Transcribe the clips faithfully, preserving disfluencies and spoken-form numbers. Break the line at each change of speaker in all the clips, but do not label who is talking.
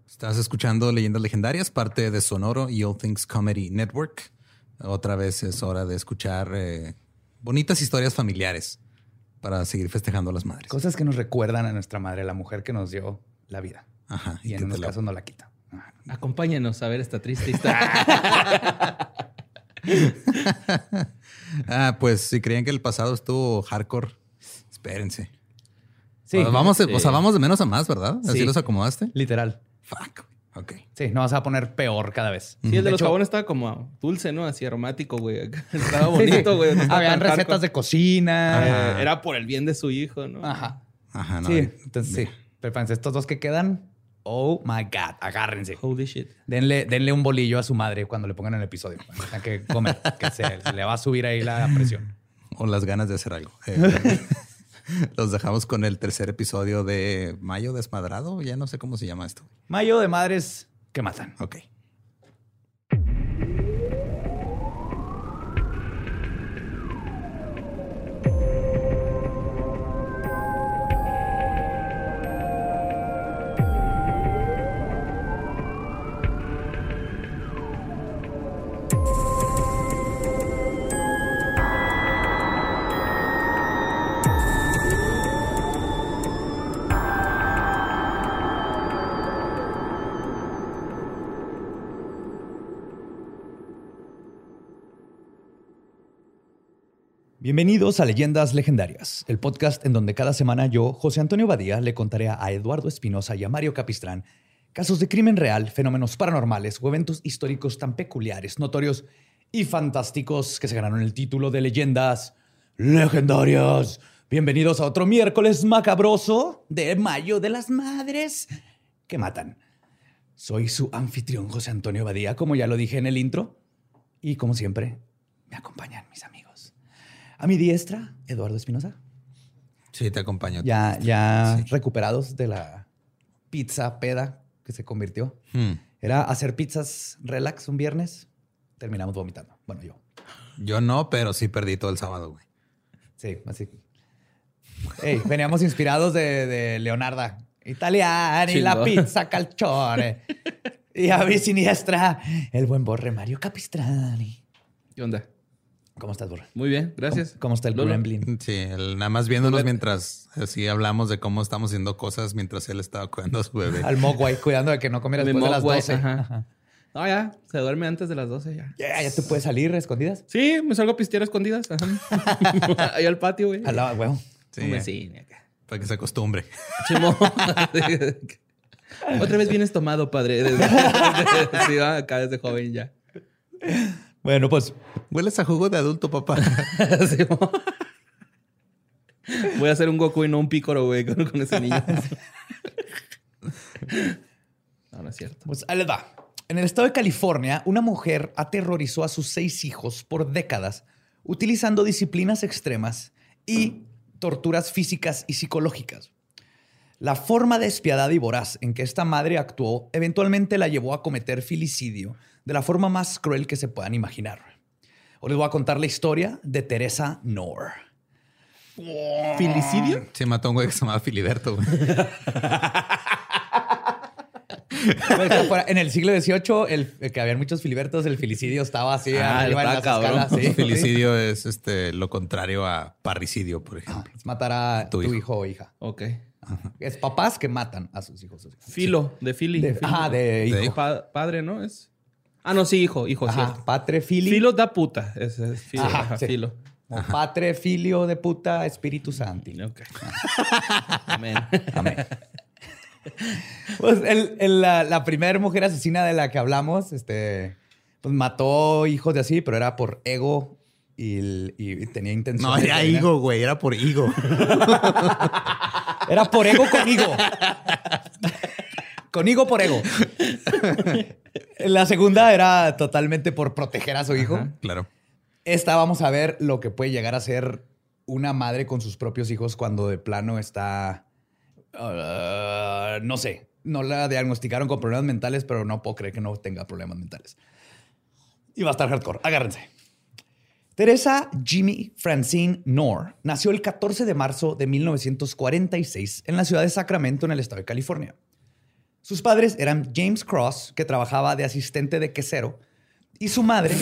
Estás escuchando Leyendas Legendarias, parte de Sonoro y All Things Comedy Network. Otra vez es hora de escuchar eh, bonitas historias familiares para seguir festejando a las madres.
Cosas que nos recuerdan a nuestra madre, la mujer que nos dio la vida.
Ajá.
Y, y en unos casos no la quita.
Ajá. Acompáñenos a ver esta triste historia.
ah, pues si creían que el pasado estuvo hardcore, espérense.
Sí.
O sea, vamos,
sí.
O sea, vamos de menos a más, ¿verdad? Así
sí.
los acomodaste.
Literal.
Fuck. Ok.
Sí, no vas a poner peor cada vez.
Sí, el de, de los
hecho,
jabones estaba como dulce, ¿no? Así aromático, güey. Estaba bonito, güey. No
habían recetas hardcore. De cocina.
Eh, era por el bien de su hijo, ¿no?
Ajá.
Ajá, no.
Sí, entonces sí. Pero fíjense, estos dos que quedan, oh my God, agárrense.
Holy shit.
Denle, denle un bolillo a su madre cuando le pongan el episodio. Hay que comer, que se, se le va a subir ahí la presión.
O las ganas de hacer algo. Eh, los dejamos con el tercer episodio de Mayo Desmadrado. Ya no sé cómo se llama esto.
Mayo de madres que matan.
Ok.
Bienvenidos a Leyendas Legendarias, el podcast en donde cada semana yo, José Antonio Badía, le contaré a Eduardo Espinosa y a Mario Capistrán casos de crimen real, fenómenos paranormales o eventos históricos tan peculiares, notorios y fantásticos que se ganaron el título de Leyendas Legendarias. Bienvenidos a otro miércoles macabroso de Mayo de las Madres que matan. Soy su anfitrión, José Antonio Badía, como ya lo dije en el intro, y como siempre, me acompañan mis amigos. A mi diestra, Eduardo Espinosa.
Sí, te acompaño.
Ya, ya sí. recuperados de la pizza peda que se convirtió. Hmm. Era hacer pizzas relax un viernes. Terminamos vomitando. Bueno, yo.
Yo no, pero sí perdí todo el sábado, güey.
Sí, así. Hey, veníamos inspirados de, de Leonardo. Italiani, Chingón. La pizza calzone. Y a mi siniestra, el buen Borre Mario Capistrani.
¿Qué onda?
¿Cómo estás, Borre?
Muy bien, gracias.
¿Cómo, cómo está el
Lolo?
Gremlin?
Sí, él, nada más viéndonos mientras así hablamos de cómo estamos haciendo cosas mientras él estaba cuidando a su bebé.
Al Mogwai, cuidando de que no comiera después de las doce. Ajá. Ajá.
No, ya, se duerme antes de las doce ya.
Yeah, ¿ya te puedes salir a escondidas?
Sí, me salgo a pistear a escondidas. Ajá. Ahí al patio, güey.
Al lado, güey.
Sí, un vecino acá. Para que se acostumbre.
Otra vez vienes tomado, padre. Sí, va acá desde joven ya.
Bueno, pues...
Hueles a jugo de adulto, papá.
Sí, voy a hacer un Goku y no un Picoro, güey, con, con ese niño. No, no es cierto.
Pues ahí les va. En el estado de California, una mujer aterrorizó a sus seis hijos por décadas utilizando disciplinas extremas y torturas físicas y psicológicas. La forma despiadada y voraz en que esta madre actuó eventualmente la llevó a cometer filicidio de la forma más cruel que se puedan imaginar. Hoy les voy a contar la historia de Teresa Knorr.
¿Filicidio?
Se mató a un güey que se llamaba Filiberto. Güey.
En el siglo dieciocho, el, el que habían muchos filibertos, el filicidio estaba así
ah,
arriba en las escalas. Sí,
filicidio
sí.
es este, lo contrario a parricidio, por ejemplo.
Ah, es matar a tu, tu hijo. hijo o hija.
Ok.
Ajá. Es papás que matan a sus hijos.
Filo, de fili.
De, ah, de hijo.
De
pa padre, ¿no? Es... Ah, no, sí, hijo, hijo,
Ajá,
cierto.
Patre, fili.
Filo da puta. Es, es filo.
Ajá,
Ajá,
sí.
Filo.
Ajá. Patre, filio de puta, espíritu santi.
Ok. Amén.
Amén. Pues el, el, la, la primera mujer asesina de la que hablamos, este, pues mató hijos de así, pero era por ego y, y tenía intención.
No,
de
era higo, güey, era por higo.
Era por ego con higo. Con higo por ego. La segunda era totalmente por proteger a su hijo.
Ajá, claro.
Esta vamos a ver lo que puede llegar a ser una madre con sus propios hijos cuando de plano está... Uh, no sé. No la diagnosticaron con problemas mentales, pero no puedo creer que no tenga problemas mentales. Y va a estar hardcore. Agárrense. Teresa Jimmy Francine Knorr nació el catorce de marzo de mil novecientos cuarenta y seis en la ciudad de Sacramento, en el estado de California. Sus padres eran James Cross, que trabajaba de asistente de quesero, y su madre...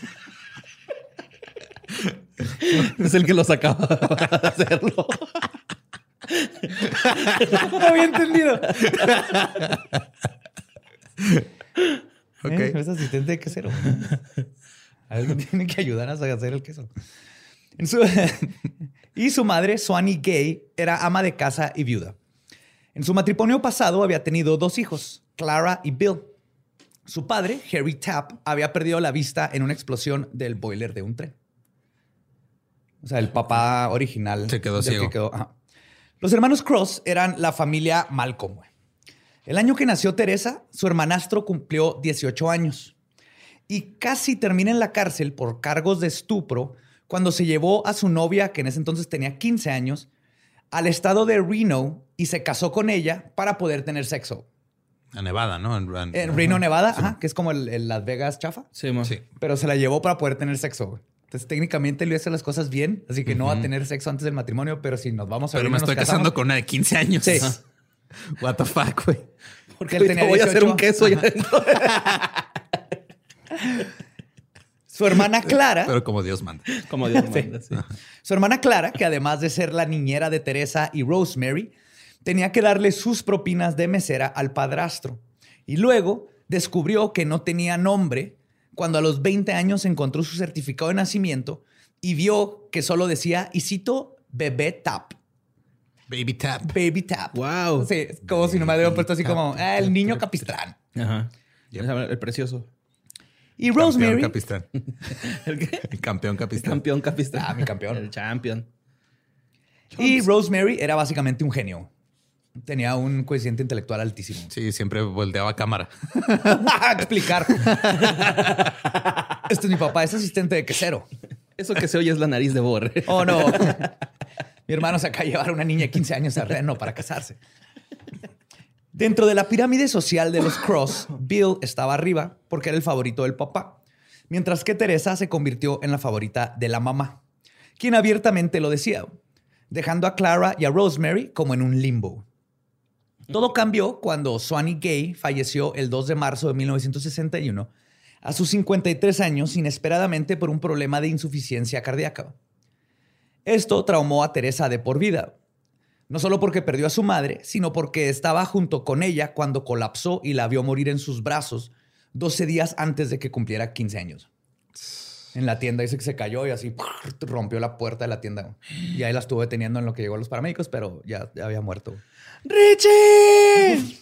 Es el que lo sacaba de hacerlo.
No había entendido.
Ok.
¿Eh? Es asistente de quesero. Algo tiene que ayudar a hacer el queso. En su... y su madre, Swanee Gay, era ama de casa y viuda. En su matrimonio pasado había tenido dos hijos, Clara y Bill. Su padre, Harry Tapp, había perdido la vista en una explosión del boiler de un tren. O sea, el papá original.
Se quedó ciego.
Que quedó, ajá. Los hermanos Cross eran la familia Malcolm. El año que nació Teresa, su hermanastro cumplió dieciocho años. Y casi termina en la cárcel por cargos de estupro cuando se llevó a su novia, que en ese entonces tenía quince años, al estado de Reno y se casó con ella para poder tener sexo.
A Nevada, ¿no? En, en,
En Reno, Nevada, sí. Ajá, que es como el, el Las Vegas chafa.
Sí, man.
Sí.
Pero se la llevó para poder tener sexo. Entonces, técnicamente le hizo las cosas bien, así que uh-huh. no va a tener sexo antes del matrimonio, pero si nos vamos a ver.
Pero me estoy casamos, casando con una de quince años.
Sí.
What the fuck, güey.
Porque él tenía voy dieciocho. A hacer un queso ya dentro.
Su hermana Clara.
Pero como Dios manda.
Como Dios manda, sí. Sí.
Su hermana Clara, que además de ser la niñera de Teresa y Rosemary, tenía que darle sus propinas de mesera al padrastro. Y luego descubrió que no tenía nombre cuando a los veinte años encontró su certificado de nacimiento y vio que solo decía, y cito, bebé Tapp.
Baby Tapp.
Baby Tapp.
Wow.
Sí, como Baby si no me había puesto así tap, como, ah, el niño Capistrán.
Ajá. Yep. El precioso.
Y Rosemary.
Campeón Capistrán.
¿El qué?
El campeón Capistrán.
Campeón Capistrán.
Ah, mi campeón.
El champion.
Y Rosemary era básicamente un genio. Tenía un coeficiente intelectual altísimo.
Sí, siempre volteaba a cámara.
A explicar. Este es mi papá, es asistente de quesero.
Eso que se oye es la nariz de Borre.
Oh, no. Mi hermano se acaba de llevar a una niña de quince años a Reno para casarse. Dentro de la pirámide social de los Cross, Bill estaba arriba porque era el favorito del papá, mientras que Teresa se convirtió en la favorita de la mamá, quien abiertamente lo decía, dejando a Clara y a Rosemary como en un limbo. Todo cambió cuando Swanee Gay falleció el dos de marzo de mil novecientos sesenta y uno a sus cincuenta y tres años inesperadamente por un problema de insuficiencia cardíaca. Esto traumó a Teresa de por vida, no solo porque perdió a su madre, sino porque estaba junto con ella cuando colapsó y la vio morir en sus brazos doce días antes de que cumpliera quince años. En la tienda dice que se cayó y así rompió la puerta de la tienda. Y ahí la estuvo deteniendo en lo que llegó a los paramédicos, pero ya, ya había muerto. ¡Richie!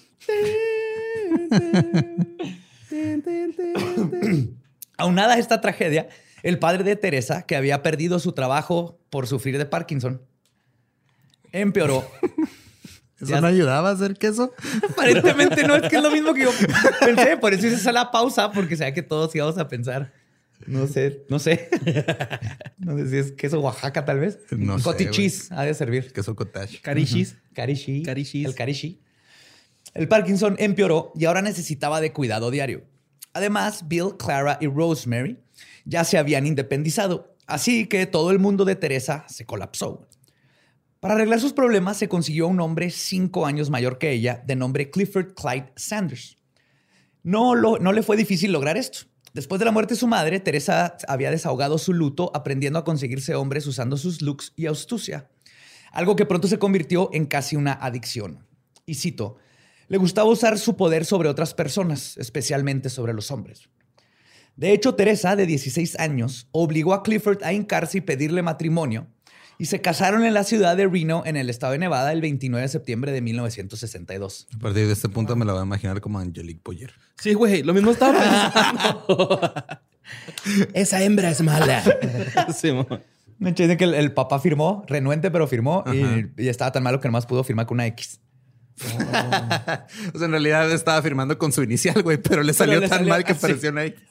Aunada a esta tragedia, el padre de Teresa, que había perdido su trabajo por sufrir de Parkinson, empeoró.
¿Eso ya no ayudaba a hacer queso?
Aparentemente no, es que es lo mismo que yo pensé. Por eso hice esa la pausa, porque sabía que todos íbamos a pensar. No sé, no sé. No sé si es queso Oaxaca, tal vez.
No sé.
Cottage cheese ha de servir.
Queso cottage.
Carishis.
Carishi.
Carishis.
El carishi. El Parkinson empeoró y ahora necesitaba de cuidado diario. Además, Bill, Clara y Rosemary ya se habían independizado. Así que todo el mundo de Teresa se colapsó. Para arreglar sus problemas, se consiguió un hombre cinco años mayor que ella, de nombre Clifford Clyde Sanders. No, lo, no le fue difícil lograr esto. Después de la muerte de su madre, Teresa había desahogado su luto aprendiendo a conseguirse hombres usando sus looks y astucia. Algo que pronto se convirtió en casi una adicción. Y cito, le gustaba usar su poder sobre otras personas, especialmente sobre los hombres. De hecho, Teresa, de dieciséis años, obligó a Clifford a hincarse y pedirle matrimonio, y se casaron en la ciudad de Reno, en el estado de Nevada, el veintinueve de septiembre de mil novecientos sesenta y dos.
A partir de este punto me la voy a imaginar como Angelique Boyer.
Sí, güey, lo mismo estaba pensando. Esa hembra es mala. Sí,
me entiende que el, el papá firmó, renuente, pero firmó, y, y estaba tan malo que nomás pudo firmar con una X.
Oh. O sea, en realidad estaba firmando con su inicial, güey, pero le salió pero le tan salió, mal que pareció una X.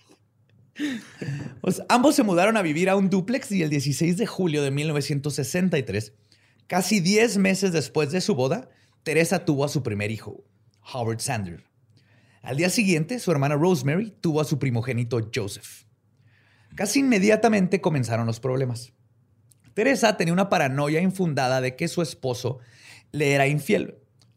Pues, ambos se mudaron a vivir a un dúplex y el dieciséis de julio de mil novecientos sesenta y tres, casi diez meses después de su boda, Teresa tuvo a su primer hijo, Howard Sanders. Al día siguiente, su hermana Rosemary tuvo a su primogénito Joseph. Casi inmediatamente comenzaron los problemas. Teresa tenía una paranoia infundada de que su esposo le era infiel,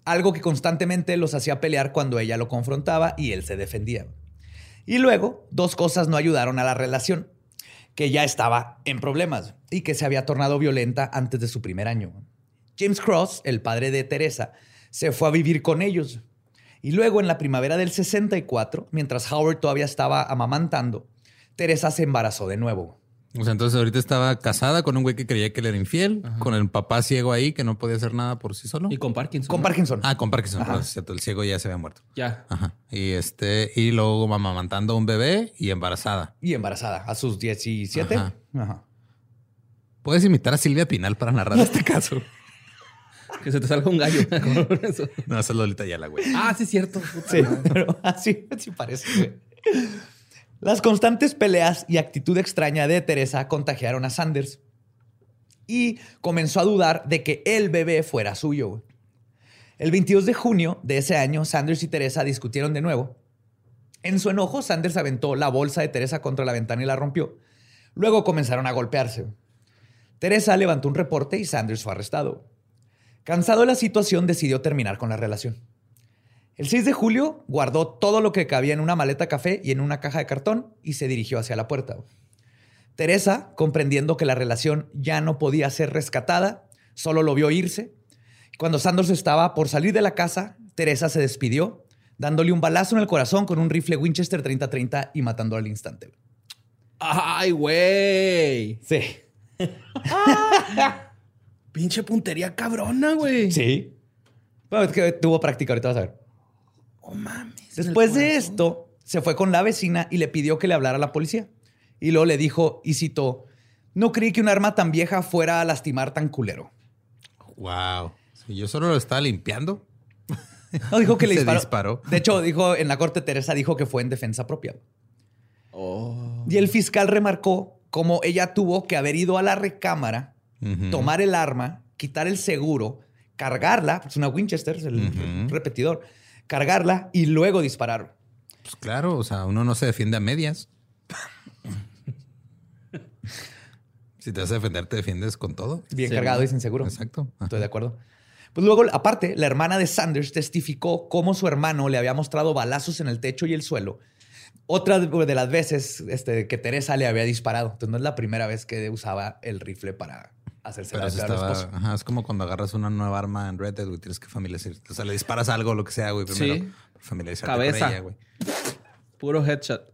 algo que constantemente los hacía pelear cuando ella lo confrontaba y él se defendía. Y luego, dos cosas no ayudaron a la relación, que ya estaba en problemas y que se había tornado violenta antes de su primer año. James Cross, el padre de Teresa, se fue a vivir con ellos. Y luego, en la primavera del sesenta y cuatro, mientras Howard todavía estaba amamantando, Teresa se embarazó de nuevo.
O sea, entonces ahorita estaba casada con un güey que creía que él era infiel, Ajá. con el papá ciego ahí que no podía hacer nada por sí solo.
Y con Parkinson.
Con ¿no? Parkinson.
Ah, con Parkinson. Pues, cierto, el ciego ya se había muerto.
Ya.
Ajá. Y este, y luego amamantando a un bebé y embarazada.
Y embarazada a sus diecisiete. Ajá. Ajá.
Puedes imitar a Silvia Pinal para narrar este caso.
Que se te salga un gallo.
No, esa es Lolita Ayala, güey.
Ah, sí, es cierto.
Sí, pero así, así parece, güey. Las constantes peleas y actitud extraña de Teresa contagiaron a Sanders y comenzó a dudar de que el bebé fuera suyo. El veintidós de junio de ese año, Sanders y Teresa discutieron de nuevo. En su enojo, Sanders aventó la bolsa de Teresa contra la ventana y la rompió. Luego comenzaron a golpearse. Teresa levantó un reporte y Sanders fue arrestado. Cansado de la situación, decidió terminar con la relación. El seis de julio guardó todo lo que cabía en una maleta café y en una caja de cartón y se dirigió hacia la puerta. Teresa, comprendiendo que la relación ya no podía ser rescatada, solo lo vio irse. Cuando Sanders estaba por salir de la casa, Teresa se despidió, dándole un balazo en el corazón con un rifle Winchester treinta treinta y matándolo al instante.
¡Ay, güey!
Sí.
Pinche puntería cabrona, güey.
Sí. Bueno, es que tuvo práctica, ahorita vas a ver.
Oh, mames.
Después de esto, se fue con la vecina y le pidió que le hablara a la policía. Y luego le dijo, y citó, no creí que un arma tan vieja fuera a lastimar tan culero.
Wow. Si yo solo lo estaba limpiando.
No, dijo que le
se
disparó.
disparó.
De hecho, dijo en la corte, Teresa dijo que fue en defensa propia.
Oh.
Y el fiscal remarcó cómo ella tuvo que haber ido a la recámara, uh-huh. tomar el arma, quitar el seguro, cargarla, es una Winchester, es el uh-huh. repetidor, cargarla y luego disparar.
Pues claro, o sea, uno no se defiende a medias. Si te vas a defender, te defiendes con todo.
Bien
sí,
cargado y sin seguro.
Exacto. Ajá.
Estoy de acuerdo. Pues luego, aparte, la hermana de Sanders testificó cómo su hermano le había mostrado balazos en el techo y el suelo. Otra de las veces este, que Teresa le había disparado. Entonces no es la primera vez que usaba el rifle para hacerse la vida al esposo.
Ajá, es como cuando agarras una nueva arma en Red Dead, güey. Tienes que familiarizar. O sea, le disparas algo, lo que sea, güey. Primero
sí.
familiarizarte
Cabeza.
con ella, güey.
Puro headshot.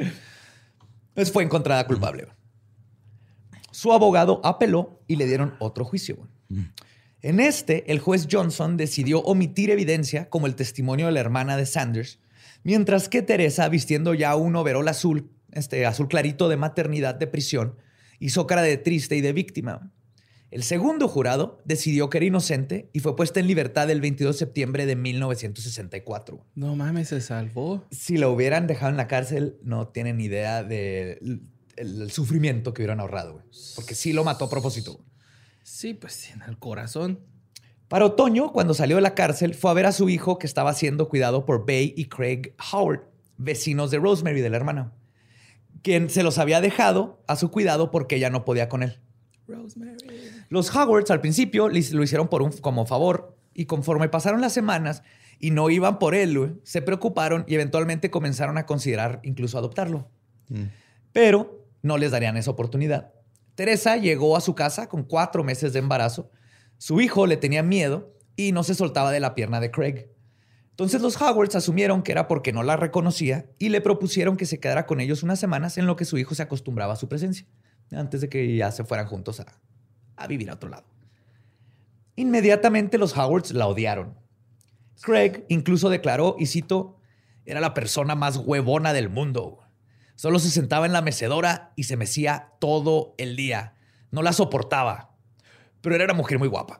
Pues fue encontrada culpable. Mm. Su abogado apeló y le dieron otro juicio. Mm. En este, el juez Johnson decidió omitir evidencia como el testimonio de la hermana de Sanders, mientras que Teresa, vistiendo ya un overol azul, este azul clarito de maternidad de prisión, hizo cara de triste y de víctima. El segundo jurado decidió que era inocente y fue puesta en libertad el veintidós de septiembre de mil novecientos sesenta y cuatro.
No mames, se salvó.
Si la hubieran dejado en la cárcel, no tienen idea del el sufrimiento que hubieran ahorrado, güey. Porque sí lo mató a propósito. Güey.
Sí, pues en el corazón.
Para otoño, cuando salió de la cárcel, fue a ver a su hijo que estaba siendo cuidado por Bay y Craig Howard, vecinos de Rosemary, de la hermana, quien se los había dejado a su cuidado porque ella no podía con él.
Rosemary.
Los Howards al principio lo hicieron por un, como favor y conforme pasaron las semanas y no iban por él, güey, se preocuparon y eventualmente comenzaron a considerar incluso adoptarlo. Mm. Pero no les darían esa oportunidad. Teresa llegó a su casa con cuatro meses de embarazo. Su hijo le tenía miedo y no se soltaba de la pierna de Craig. Entonces los Howards asumieron que era porque no la reconocía y le propusieron que se quedara con ellos unas semanas en lo que su hijo se acostumbraba a su presencia, antes de que ya se fueran juntos a, a vivir a otro lado. Inmediatamente los Howards la odiaron. Craig incluso declaró, y cito, era la persona más huevona del mundo. Solo se sentaba en la mecedora y se mecía todo el día. No la soportaba. Pero era una mujer muy guapa.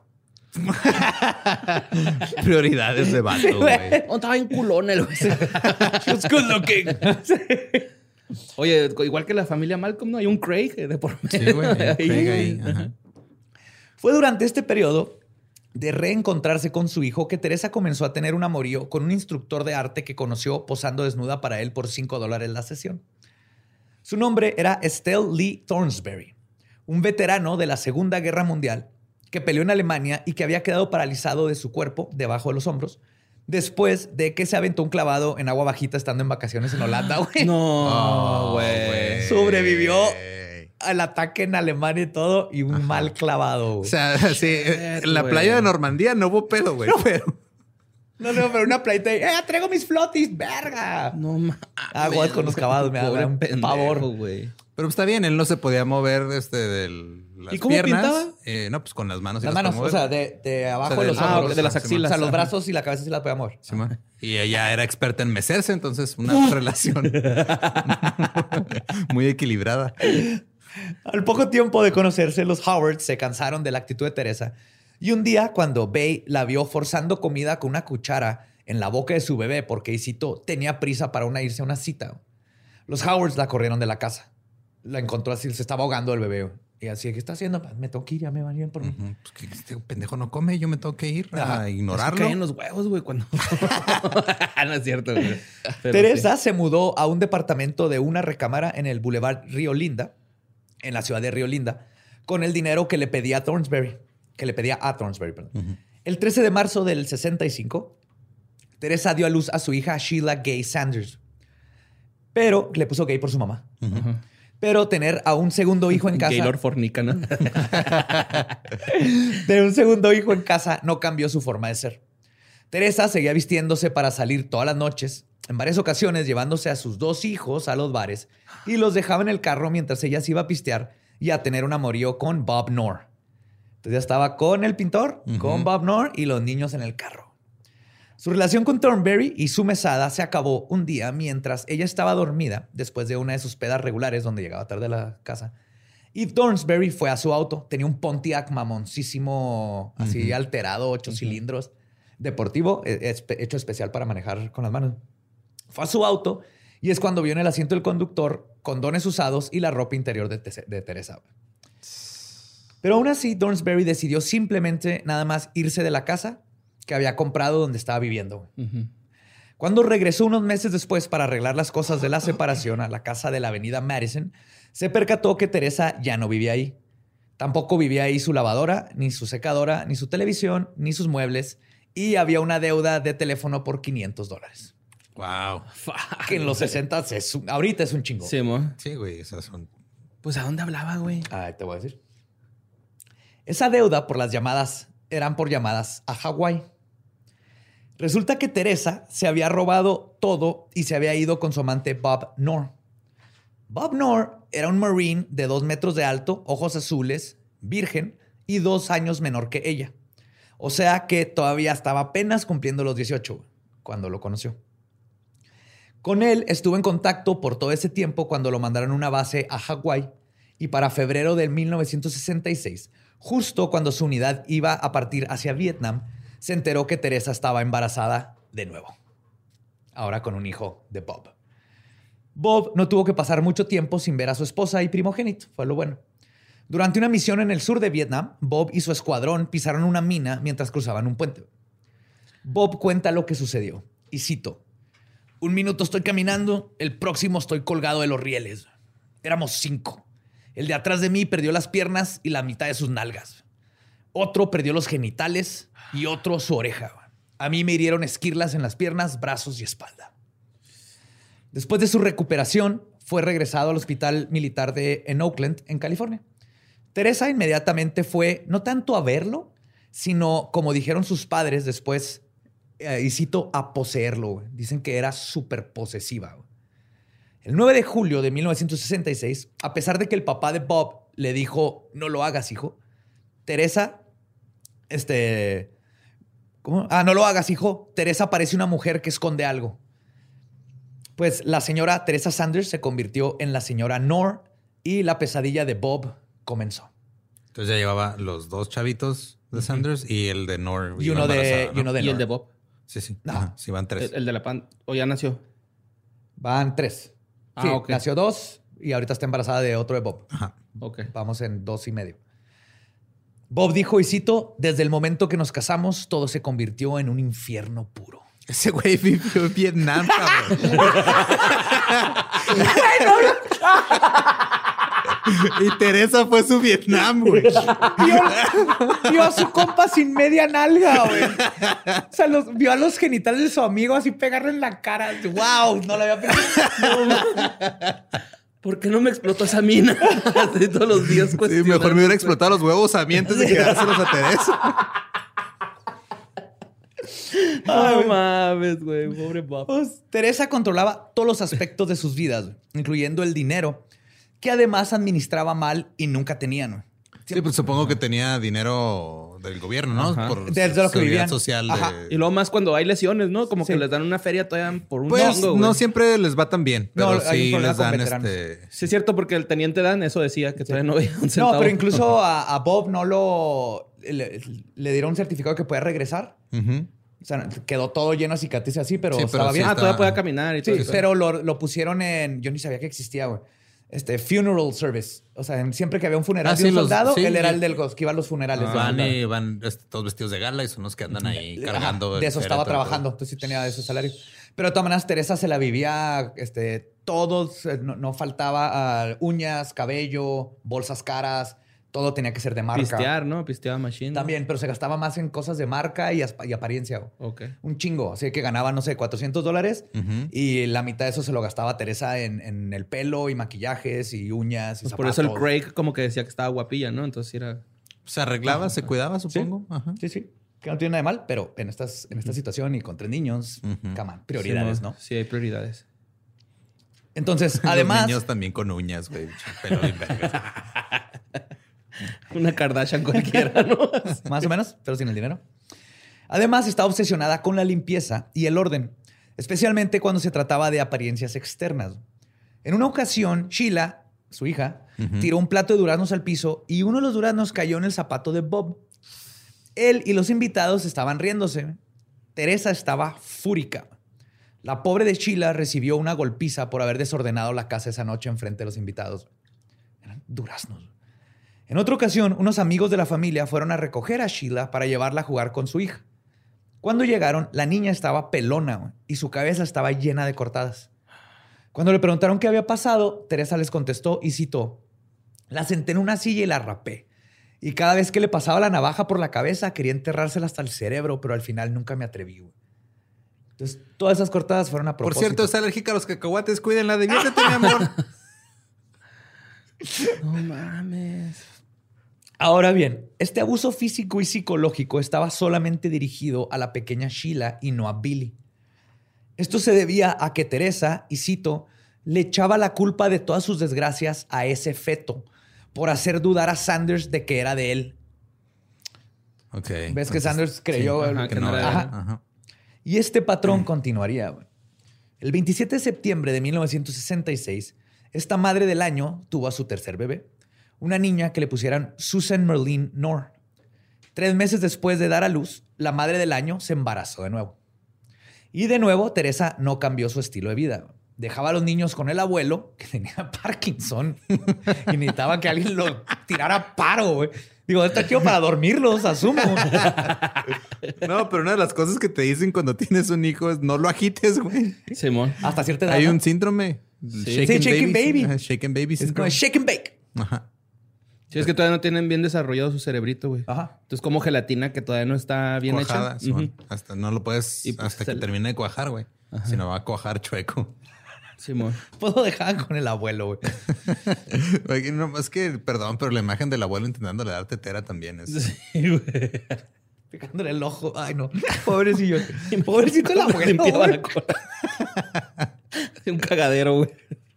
Prioridades de vato, güey.
Oh, estaba en culón el güey.
She was good looking.
Oye, igual que la familia Malcolm, ¿no? Hay un Craig de por medio.
Sí, güey. Hay un Craig ahí. Ajá.
Fue durante este periodo de reencontrarse con su hijo que Teresa comenzó a tener un amorío con un instructor de arte que conoció posando desnuda para él por cinco dólares la sesión. Su nombre era Estelle Lee Thornsberry, un veterano de la Segunda Guerra Mundial que peleó en Alemania y que había quedado paralizado de su cuerpo debajo de los hombros después de que se aventó un clavado en agua bajita estando en vacaciones en Holanda, güey.
No, güey.
Sobrevivió al ataque en Alemania y todo y un Ajá. mal clavado.
Güey. O sea, sí, en la playa de Normandía no hubo pedo, güey. No, pero...
no, no, pero una playita ¡eh, traigo mis flotis, verga!
No mames.
Aguas con los clavados, me da un pendejo, pavor,
güey.
Pero está bien, él no se podía mover este del las
¿Y cómo
piernas.
pintaba?
Eh, no, pues con las manos.
Las manos, o sea, de, de abajo
o sea,
de los
ah,
hombros.
de las axilas.
O sea, los brazos y la cabeza sí las podía mover.
Sí, y ella era experta en mecerse, entonces una relación muy equilibrada.
Al poco tiempo de conocerse, los Howard se cansaron de la actitud de Teresa. Y un día, cuando Bay la vio forzando comida con una cuchara en la boca de su bebé porque, y cito, tenía prisa para una irse a una cita, los Howards la corrieron de la casa. La encontró así, se estaba ahogando el bebé. Y así, ¿qué está haciendo? Me tengo que ir, ya me van bien por mí.
Uh-huh. Pues que este pendejo no come, yo me tengo que ir a
Ajá.
ignorarlo.
Es que caen los huevos, güey, cuando... no es cierto, güey. Pero
Teresa
sí.
se mudó a un departamento de una recámara en el Boulevard Río Linda, en la ciudad de Río Linda, con el dinero que le pedía a Thornsberry, que le pedía a Thornsberry. Perdón. Uh-huh. El trece de marzo del sesenta y cinco, Teresa dio a luz a su hija Sheila Gay Sanders, pero le puso gay por su mamá.
Uh-huh.
Pero tener a un segundo hijo en casa...
Gaylord fornica, ¿no?
Tener un segundo hijo en casa no cambió su forma de ser. Teresa seguía vistiéndose para salir todas las noches, en varias ocasiones llevándose a sus dos hijos a los bares y los dejaba en el carro mientras ella se iba a pistear y a tener un amorío con Bob Knorr. Entonces ya estaba con el pintor, uh-huh. con Bob Knorr y los niños en el carro. Su relación con Thornberry y su mesada se acabó un día mientras ella estaba dormida después de una de sus pedas regulares donde llegaba tarde a la casa. Y Thornsberry fue a su auto. Tenía un Pontiac mamoncísimo, uh-huh. así alterado, ocho uh-huh. cilindros, deportivo, hecho especial para manejar con las manos. Fue a su auto y es cuando vio en el asiento del conductor condones usados y la ropa interior de, te- de Teresa. Pero aún así, Thornsberry decidió simplemente nada más irse de la casa que había comprado donde estaba viviendo. Uh-huh. Cuando regresó unos meses después para arreglar las cosas de la separación a la casa de la avenida Madison, se percató que Teresa ya no vivía ahí. Tampoco vivía ahí su lavadora, ni su secadora, ni su televisión, ni sus muebles. Y había una deuda de teléfono por quinientos dólares.
Wow.
Que en los sesenta es un, ahorita es un chingo.
Sí, mo.
Sí, güey. Esas son...
Pues, ¿a dónde hablaba, güey?
Ah, te voy a decir. Esa deuda por las llamadas eran por llamadas a Hawái. Resulta que Teresa se había robado todo y se había ido con su amante Bob Knorr. Bob Knorr era un marine de dos metros de alto, ojos azules, virgen y dos años menor que ella. O sea que todavía estaba apenas cumpliendo los dieciocho cuando lo conoció. Con él estuvo en contacto por todo ese tiempo cuando lo mandaron a una base a Hawái y para febrero de mil novecientos sesenta y seis, justo cuando su unidad iba a partir hacia Vietnam, se enteró que Teresa estaba embarazada de nuevo. Ahora con un hijo de Bob. Bob no tuvo que pasar mucho tiempo sin ver a su esposa y primogénito. Fue lo bueno. Durante una misión en el sur de Vietnam, Bob y su escuadrón pisaron una mina mientras cruzaban un puente. Bob cuenta lo que sucedió. Y cito. Un minuto estoy caminando, el próximo estoy colgado de los rieles. Éramos cinco. El de atrás de mí perdió las piernas y la mitad de sus nalgas. Otro perdió los genitales y otro su oreja. A mí me hirieron esquirlas en las piernas, brazos y espalda. Después de su recuperación, fue regresado al hospital militar de, en Oakland, en California. Teresa inmediatamente fue, no tanto a verlo, sino, como dijeron sus padres después, eh, y cito, a poseerlo. Dicen que era súper posesiva. El nueve de julio de mil novecientos sesenta y seis, a pesar de que el papá de Bob le dijo, no lo hagas, hijo, Teresa, este, ¿cómo? Ah, no lo hagas, hijo. Teresa parece una mujer que esconde algo. Pues la señora Teresa Sanders se convirtió en la señora Knorr y la pesadilla de Bob comenzó.
Entonces ya llevaba los dos chavitos de uh-huh. Sanders y el de Knorr.
Y uno de,
¿no?
y uno de
¿Y
Knorr.
el de Bob?
Sí, sí.
No.
Ajá, sí, van tres.
El, el de la pan. ¿O ya nació?
Van tres.
Ah,
sí,
ok.
Nació dos y ahorita está embarazada de otro de Bob.
Ajá.
Ok.
Vamos en dos y medio. Bob dijo, y cito, desde el momento que nos casamos, todo se convirtió en un infierno puro.
Ese güey vivió en Vietnam, cabrón. Y Teresa fue su Vietnam, güey.
Vio, vio a su compa sin media nalga, güey. O sea, los, vio a los genitales de su amigo así pegarle en la cara. ¡Wow! No lo había pensado. No.
¿Por qué no me explotó esa mina? Así todos los días
Sí,
cuestionando.
mejor me hubiera explotado los huevos a mí antes de quedárselos a Teresa.
No mames, güey. Pobre Bob.
Pues, Teresa controlaba todos los aspectos de sus vidas, güey, incluyendo el dinero, que además administraba mal y nunca tenían. Güey.
Sí, pues supongo que tenía dinero del gobierno, ¿no?
Ajá.
Por
Desde lo que
seguridad
vivían.
social.
Ajá.
De...
Y luego más cuando hay lesiones, ¿no? Como
Sí.
que les dan una feria todavía por un
Pues
hongo, güey.
no siempre les va tan bien, pero
No, hay un
sí
problema
les
con
dan
veteranos.
este...
Sí, es cierto, porque el teniente Dan eso decía, que todavía no había un centavo.
No, pero incluso a, a Bob no lo... Le, le dieron un certificado que puede regresar.
Ujú.
O sea, quedó todo lleno de cicatrices así, pero,
Sí, pero
estaba
sí
bien.
Ah,
está-
todavía podía caminar y todo
Sí,
eso.
pero lo, lo pusieron en... Yo ni sabía que existía, güey. Este, funeral service. O sea, en- siempre que había un funeral
Ah,
de
sí,
un
los-
soldado,
sí,
él era
sí.
el del los que iba a los funerales. del
Van
soldado.
y van este, todos vestidos de gala y son los que andan ahí
Ajá,
cargando.
de eso
el
estaba
féretro y todo.
trabajando. Entonces sí tenía de su salario. Pero de todas maneras, Teresa se la vivía, este, todos, eh, no, no faltaba ah, uñas, cabello, bolsas caras, todo tenía que ser de marca.
Pistear, ¿no? Pisteaba machine.
También, pero se gastaba más en cosas de marca y, aspa- y apariencia. güey.
Ok.
Un chingo. Así que ganaba, no sé, cuatrocientos dólares
Ujú.
y la mitad de eso se lo gastaba Teresa en, en el pelo y maquillajes y uñas y
Pues por eso el
zapatos.
Craig como que decía que estaba guapilla, ¿no? Entonces sí era...
Se arreglaba, se cuidaba, supongo. Ajá.
Sí, sí. Que no tiene nada de mal, pero en, estas, en esta situación y con tres niños,
Ujú.
come on, prioridades,
Sí,
¿no?
Sí, hay prioridades.
Entonces,
Los
además...
niños también con uñas, güey. Pelo bien verga.
Una Kardashian cualquiera, ¿no?
Más o menos, pero sin el dinero. Además, estaba obsesionada con la limpieza y el orden, especialmente cuando se trataba de apariencias externas. En una ocasión, Sheila, su hija,
Ujú.
tiró un plato de duraznos al piso y uno de los duraznos cayó en el zapato de Bob. Él y los invitados estaban riéndose. Teresa estaba fúrica. La pobre de Sheila recibió una golpiza por haber desordenado la casa esa noche enfrente de los invitados. Eran duraznos. En otra ocasión, unos amigos de la familia fueron a recoger a Sheila para llevarla a jugar con su hija. Cuando llegaron, la niña estaba pelona güey, y su cabeza estaba llena de cortadas. Cuando le preguntaron qué había pasado, Teresa les contestó y citó: la senté en una silla y la rapé. Y cada vez que le pasaba la navaja por la cabeza, quería enterrársela hasta el cerebro, pero al final nunca me atreví. güey. Entonces, todas esas cortadas fueron a
Por
propósito.
cierto, es alérgica a los cacahuates. Cuídenla, diviértete, mi amor.
No mames.
Ahora bien, este abuso físico y psicológico estaba solamente dirigido a la pequeña Sheila y no a Billy. Esto se debía a que Teresa, y cito, le echaba la culpa de todas sus desgracias a ese feto por hacer dudar a Sanders de que era de él.
Ok.
¿Ves que
entonces,
Sanders creyó?
sí,
el-
ajá,
que no era.
Ajá.
Ajá.
Y este patrón continuaría. güey. El veintisiete de septiembre de mil novecientos sesenta y seis, esta madre del año tuvo a su tercer bebé, una niña que le pusieran Susan Merlin Knorr. Tres meses después de dar a luz, la madre del año se embarazó de nuevo. Y de nuevo, Teresa no cambió su estilo de vida. Dejaba a los niños con el abuelo, que tenía Parkinson, y necesitaba que alguien lo tirara a paro. güey. Digo, está chido para dormirlos, asumo.
No, pero una de las cosas que te dicen cuando tienes un hijo es no lo agites, güey.
Simón.
Hasta cierta edad.
Hay
¿no?
un síndrome.
Sí, shaken baby.
Ajá, shaken baby
Es como
syndrome.
shake and bake.
Ajá.
Sí, es que todavía no tienen bien desarrollado su cerebrito, güey.
Ajá.
Entonces, como gelatina que todavía no está bien
Cuajada,
hecha.
Simón.
Ujú.
Hasta no lo puedes
Y pues
hasta
se
que
le-
termine de cuajar, güey. Si no va a cuajar chueco.
Simón.
Puedo dejar con el abuelo, güey.
Oye, no, es que, perdón, pero la imagen del abuelo intentándole dar tetera también es.
Sí, güey.
Picándole el ojo. Ay, no. Pobrecillo. Pobrecito el abuelo.
Limpiaba
güey.
la cola. Un cagadero, güey.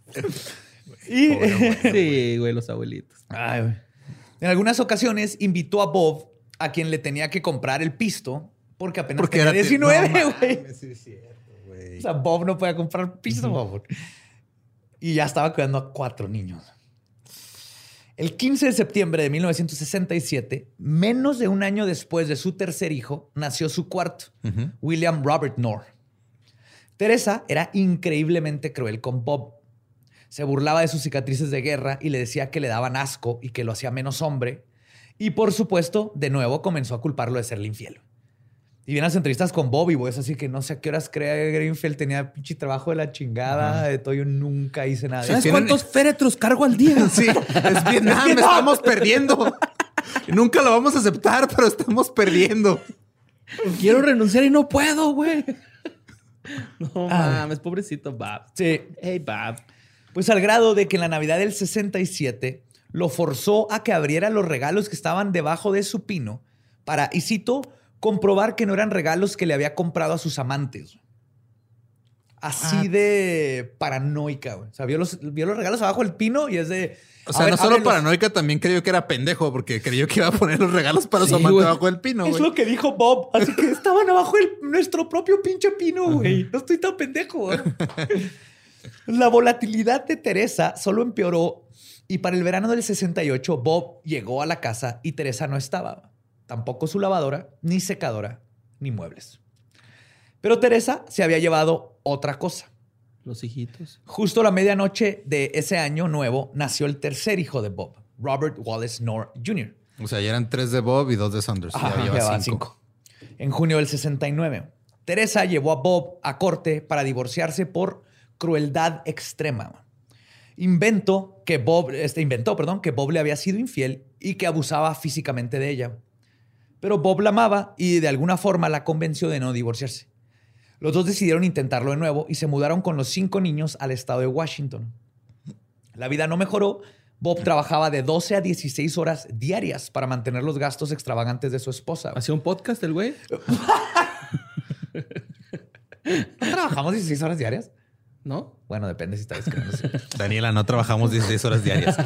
Y-
Pobre abuelo.
Sí, güey, los abuelitos.
Ay, güey. En algunas ocasiones invitó a Bob, a quien le tenía que comprar el pisto, porque apenas
Porque
tenía
era
diecinueve,
no
güey.
mames, sí es cierto, güey.
O sea, Bob no podía comprar pisto, por Y ya estaba cuidando a cuatro niños. El quince de septiembre de mil novecientos sesenta y siete, menos de un año después de su tercer hijo, nació su cuarto,
Ujú.
William Robert Knorr. Teresa era increíblemente cruel con Bob. Se burlaba de sus cicatrices de guerra y le decía que le daban asco y que lo hacía menos hombre. Y por supuesto, de nuevo comenzó a culparlo de serle infiel. Y vienen las entrevistas con Bobby, güey. Es así que no sé a qué horas cree Greenfield. Tenía pinche trabajo de la chingada. Ajá. De todo, yo nunca hice nada.
¿Sabes cuántos féretros cargo al día?
Sí, es Vietnam, estamos perdiendo. Nunca lo vamos a aceptar, pero estamos perdiendo.
Quiero renunciar y no puedo, güey. No ah. mames, pobrecito Bob.
Sí.
Hey, Bob.
Pues al grado de que en la Navidad del sesenta y siete lo forzó a que abriera los regalos que estaban debajo de su pino para, y cito, comprobar que no eran regalos que le había comprado a sus amantes. Así ah. de paranoica, güey. O sea, vio los, vio los regalos abajo del pino y es de...
O sea, ver, no solo paranoica, también creyó que era pendejo porque creyó que iba a poner los regalos para sí, su amante abajo del pino, güey.
Es lo que dijo Bob. Así que estaban abajo de nuestro propio pinche pino, güey. No estoy tan pendejo, güey. La volatilidad de Teresa solo empeoró y para el verano del sesenta y ocho, Bob llegó a la casa y Teresa no estaba. Tampoco su lavadora, ni secadora, ni muebles. Pero Teresa se había llevado otra cosa.
Los hijitos.
Justo a la medianoche de ese año nuevo nació el tercer hijo de Bob, Robert Wallace Knorr junior
O sea, ya eran tres de Bob y dos de Saunders.
Ajá,
ya lleva cinco.
cinco. En junio del sesenta y nueve, Teresa llevó a Bob a corte para divorciarse por crueldad extrema. Inventó que Bob, este, inventó, perdón, que Bob le había sido infiel y que abusaba físicamente de ella. Pero Bob la amaba y de alguna forma la convenció de no divorciarse. Los dos decidieron intentarlo de nuevo y se mudaron con los cinco niños al estado de Washington. La vida no mejoró. Bob trabajaba de doce a dieciséis horas diarias para mantener los gastos extravagantes de su esposa.
¿Hacía un podcast el güey?
¿No trabajamos dieciséis horas diarias?
¿No?
Bueno, depende si está escribiendo.
Daniela, no trabajamos dieciséis horas diarias.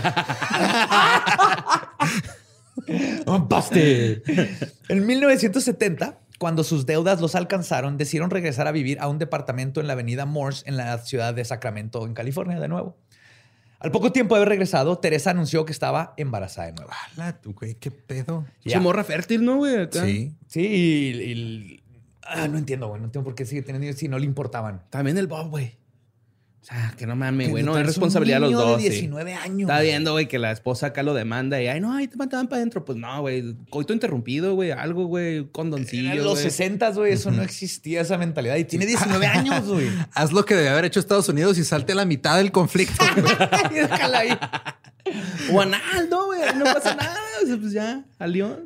¡Busted! En mil novecientos setenta, cuando sus deudas los alcanzaron, decidieron regresar a vivir a un departamento en la avenida Morse, en la ciudad de Sacramento, en California, de nuevo. Al poco tiempo de haber regresado, Teresa anunció que estaba embarazada de nuevo.
¡Hala, tú, güey! ¿Qué pedo?
Yeah. Morra fértil, ¿no, güey? Acá.
Sí.
Sí, y... y ah, no entiendo, güey. No entiendo por qué sigue teniendo hijos si no le importaban.
También el Bob, güey. O sea, que no mames, güey. No es responsabilidad de los dos.
De diecinueve sí. años.
Está viendo, güey, que la esposa acá lo demanda y, ay, no, ahí te mataban para adentro. Pues no, güey. Coito interrumpido, güey. Algo, güey. Condoncillo.
En los sesentas, güey. Eso uh-huh. no existía, esa mentalidad. Y tiene diecinueve años, güey.
Haz lo que debe haber hecho Estados Unidos y salte a la mitad del conflicto, güey.
Déjala ahí.
O anal, no, güey. No pasa nada. O sea, pues ya, al león.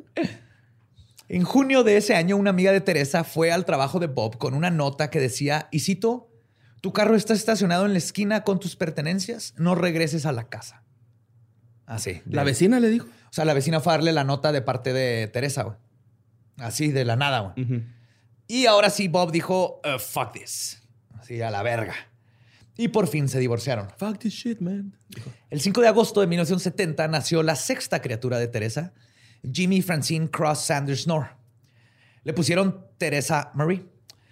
En junio de ese año, una amiga de Teresa fue al trabajo de Bob con una nota que decía, y cito, tu carro está estacionado en la esquina con tus pertenencias, no regreses a la casa. Así.
¿La vecina le dijo?
O sea, la vecina fue a darle la nota de parte de Teresa, güey. Así, de la nada, güey. Uh-huh. Y ahora sí, Bob dijo, uh, fuck this. Así, a la verga. Y por fin se divorciaron.
Fuck this shit, man.
El cinco de agosto de mil novecientos setenta nació la sexta criatura de Teresa, Jimmy Francine Cross Sanders Knorr. Le pusieron Teresa Marie.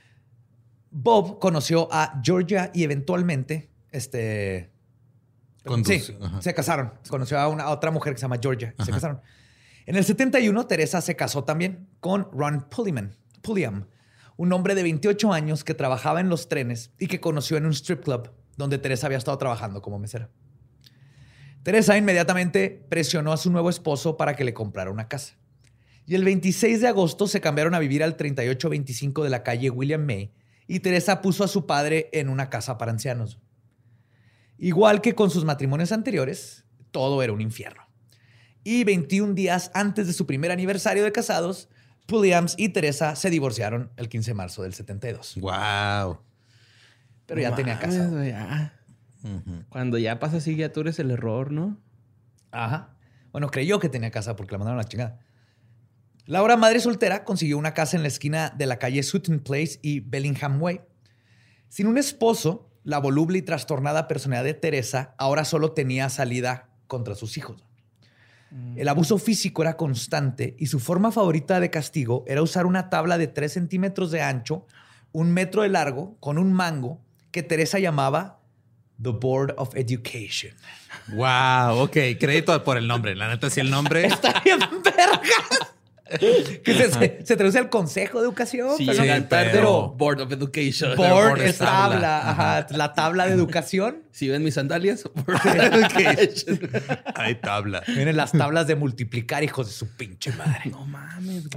Bob conoció a Georgia y eventualmente este, sí, se casaron. Conoció a una a otra mujer que se llama Georgia. Y se casaron. En el setenta y uno, Teresa se casó también con Ron Pulliam, Pulliam, un hombre de veintiocho años que trabajaba en los trenes y que conoció en un strip club donde Teresa había estado trabajando como mesera. Teresa inmediatamente presionó a su nuevo esposo para que le comprara una casa. Y el veintiséis de agosto se cambiaron a vivir al treinta y ocho veinticinco de la calle William May y Teresa puso a su padre en una casa para ancianos. Igual que con sus matrimonios anteriores, todo era un infierno. Y veintiún días antes de su primer aniversario de casados, Pulliams y Teresa se divorciaron el quince de marzo del setenta y dos.
¡Wow!
Pero ya
no
tenía
mames,
casa.
Wey, ah. uh-huh. Cuando ya pasa así, ya tú eres el error, ¿no?
Ajá. Bueno, creyó que tenía casa porque la mandaron a la chingada. La ahora madre soltera consiguió una casa en la esquina de la calle Sutton Place y Bellingham Way. Sin un esposo, la voluble y trastornada personalidad de Teresa ahora solo tenía salida contra sus hijos. Mm. El abuso físico era constante y su forma favorita de castigo era usar una tabla de tres centímetros de ancho, un metro de largo, con un mango, que Teresa llamaba The Board of Education.
Wow, ok. Crédito por el nombre. La neta, sí, el nombre...
Está bien verga. Que se, se, se traduce al Consejo de Educación.
Sí,
pero,
sí,
pero,
pero Board of Education.
Board,
board
es
es tabla.
tabla. Ajá. La tabla de educación.
Si ven mis sandalias, Board of Education.
Hay tabla.
Miren las tablas de multiplicar, hijos de su pinche madre.
No mames, güey.
Ajá.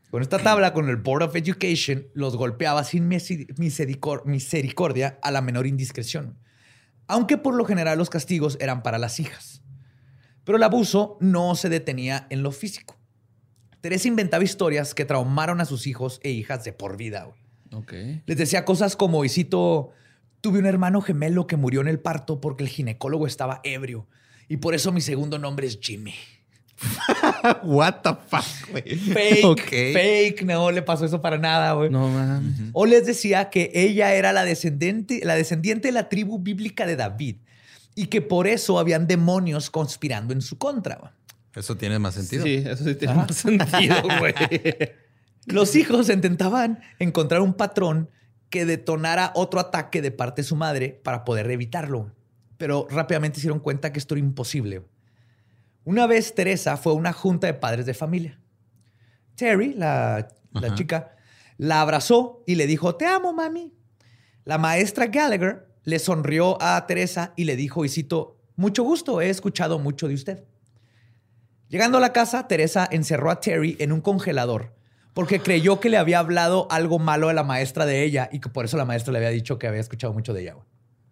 Con esta tabla, con el Board of Education, los golpeaba sin misericor- misericordia a la menor indiscreción. Aunque por lo general los castigos eran para las hijas. Pero el abuso no se detenía en lo físico. Teresa inventaba historias que traumaron a sus hijos e hijas de por vida. Güey.
Ok.
Les decía cosas como, y cito, tuve un hermano gemelo que murió en el parto porque el ginecólogo estaba ebrio. Y por eso mi segundo nombre es Jimmy.
What the fuck, güey.
Fake,
Okay.
fake. No le pasó eso para nada, güey.
No mames.
O les decía que ella era la descendiente, la descendiente de la tribu bíblica de David y que por eso habían demonios conspirando en su contra. Güey.
Eso tiene más sentido.
Sí, eso sí tiene más sentido, güey.
Los hijos intentaban encontrar un patrón que detonara otro ataque de parte de su madre para poder evitarlo. Pero rápidamente se dieron cuenta que esto era imposible. Una vez Teresa fue a una junta de padres de familia. Terry, la, la chica, la abrazó y le dijo, te amo, mami. La maestra Gallagher le sonrió a Teresa y le dijo, y cito, mucho gusto, he escuchado mucho de usted. Llegando a la casa, Teresa encerró a Terry en un congelador porque creyó que le había hablado algo malo a la maestra de ella y que por eso la maestra le había dicho que había escuchado mucho de ella. Güey.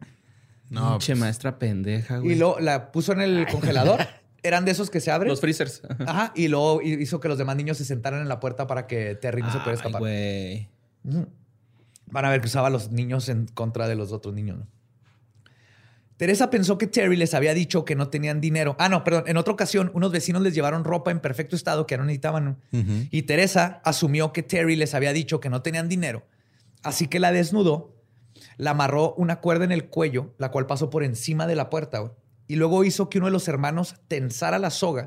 No,
Pinche
pues,
maestra pendeja, güey.
Y luego la puso en el congelador. Eran de esos que se abren.
Los freezers.
Ajá. Y luego hizo que los demás niños se sentaran en la puerta para que Terry no se pudiera escapar.
Güey.
Ujú. Van a ver que usaba a los niños en contra de los otros niños, ¿no? Teresa pensó que Terry les había dicho que no tenían dinero. Ah, no, perdón. En otra ocasión, unos vecinos les llevaron ropa en perfecto estado que no necesitaban. ¿no?
uh-huh.
Y Teresa asumió que Terry les había dicho que no tenían dinero. Así que la desnudó, la amarró una cuerda en el cuello, la cual pasó por encima de la puerta. Güey. Y luego hizo que uno de los hermanos tensara la soga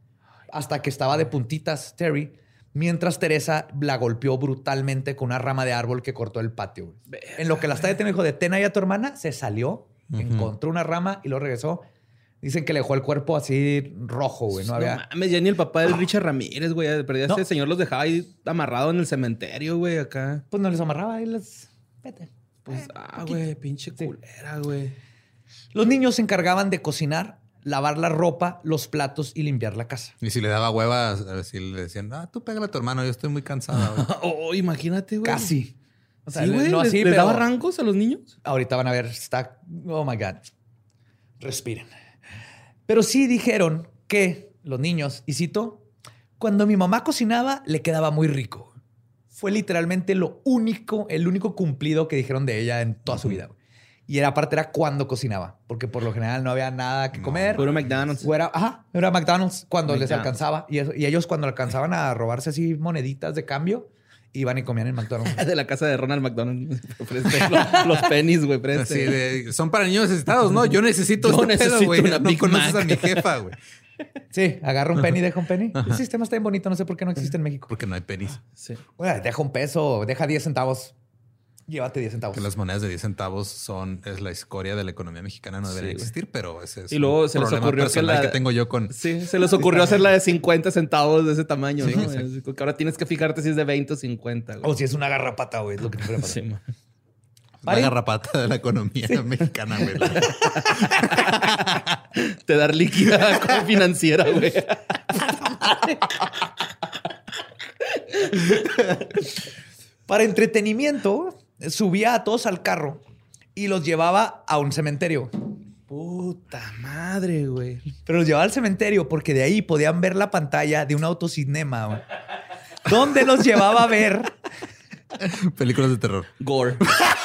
hasta que estaba de puntitas Terry, mientras Teresa la golpeó brutalmente con una rama de árbol que cortó el patio. Güey. En lo que la está deteniendo, dijo, detén ahí a tu hermana, se salió, uh-huh. encontró una rama y luego regresó. Dicen que le dejó el cuerpo así rojo, güey. No,
no
había...
mames, ya ni el papá del Richard Ramírez, güey. Perdía
No.
ese señor los dejaba ahí amarrado en el cementerio, güey, acá.
Pues no les amarraba y les... Vete.
Pues,
Eh,
ah,
poquito.
güey, pinche
Sí.
culera, güey.
Los niños se encargaban de cocinar, lavar la ropa, los platos y limpiar la casa.
Y si le daba hueva, si le decían, ah, tú pégale a tu hermano, yo estoy muy cansada. güey".
Oh, imagínate, güey.
Casi. O sea,
Sí, güey.
no
¿Les,
así,
les
pero
daba rancos a los niños?
ahorita van a ver, está... Oh, my God. Respiren. Pero sí dijeron que los niños, y cito, cuando mi mamá cocinaba, le quedaba muy rico. Fue literalmente lo único, el único cumplido que dijeron de ella en toda su vida. Y era aparte era cuando cocinaba, porque por lo general no había nada que comer.
Puro McDonald's.
O era, ajá, era McDonald's cuando les
McDonald's.
alcanzaba. Y, eso- y ellos cuando alcanzaban a robarse así moneditas de cambio, iban y comían en McDonald's.
De la casa de Ronald McDonald. Preste los, los pennies, güey, preste.
Así de, son para niños necesitados, ¿no? Yo necesito
Yo
este pedo,
necesito
güey.
una
No
Big
conoces
Mac.
a mi jefa, güey.
Sí, agarra un penny y deja un penny. El sistema está bien bonito, no sé por qué no existe en México.
Porque no hay penis.
Sí.
Bueno, deja un peso, deja diez centavos. Llévate diez centavos.
Que las monedas de diez centavos son, es la escoria de la economía mexicana, no debería
Sí, güey.
existir, pero ese es
Y luego
un
se les
problema
ocurrió que
personal
la-
que tengo yo con...
Sí, se les ocurrió hacer la de cincuenta centavos de ese tamaño,
Sí,
¿no?
exacto.
Es- Que ahora tienes que fijarte si es de veinte o cincuenta, güey.
O si es una garrapata, güey, es lo que te puede pasar.
Sí, man.
La
Pare.
garrapata de la economía mexicana, güey.
Te dar líquida como financiera, güey.
Para entretenimiento, subía a todos al carro y los llevaba a un cementerio.
Puta madre, güey.
Pero los llevaba al cementerio porque de ahí podían ver la pantalla de un autocinema, güey, donde los llevaba a ver
Películas de terror.
Gore.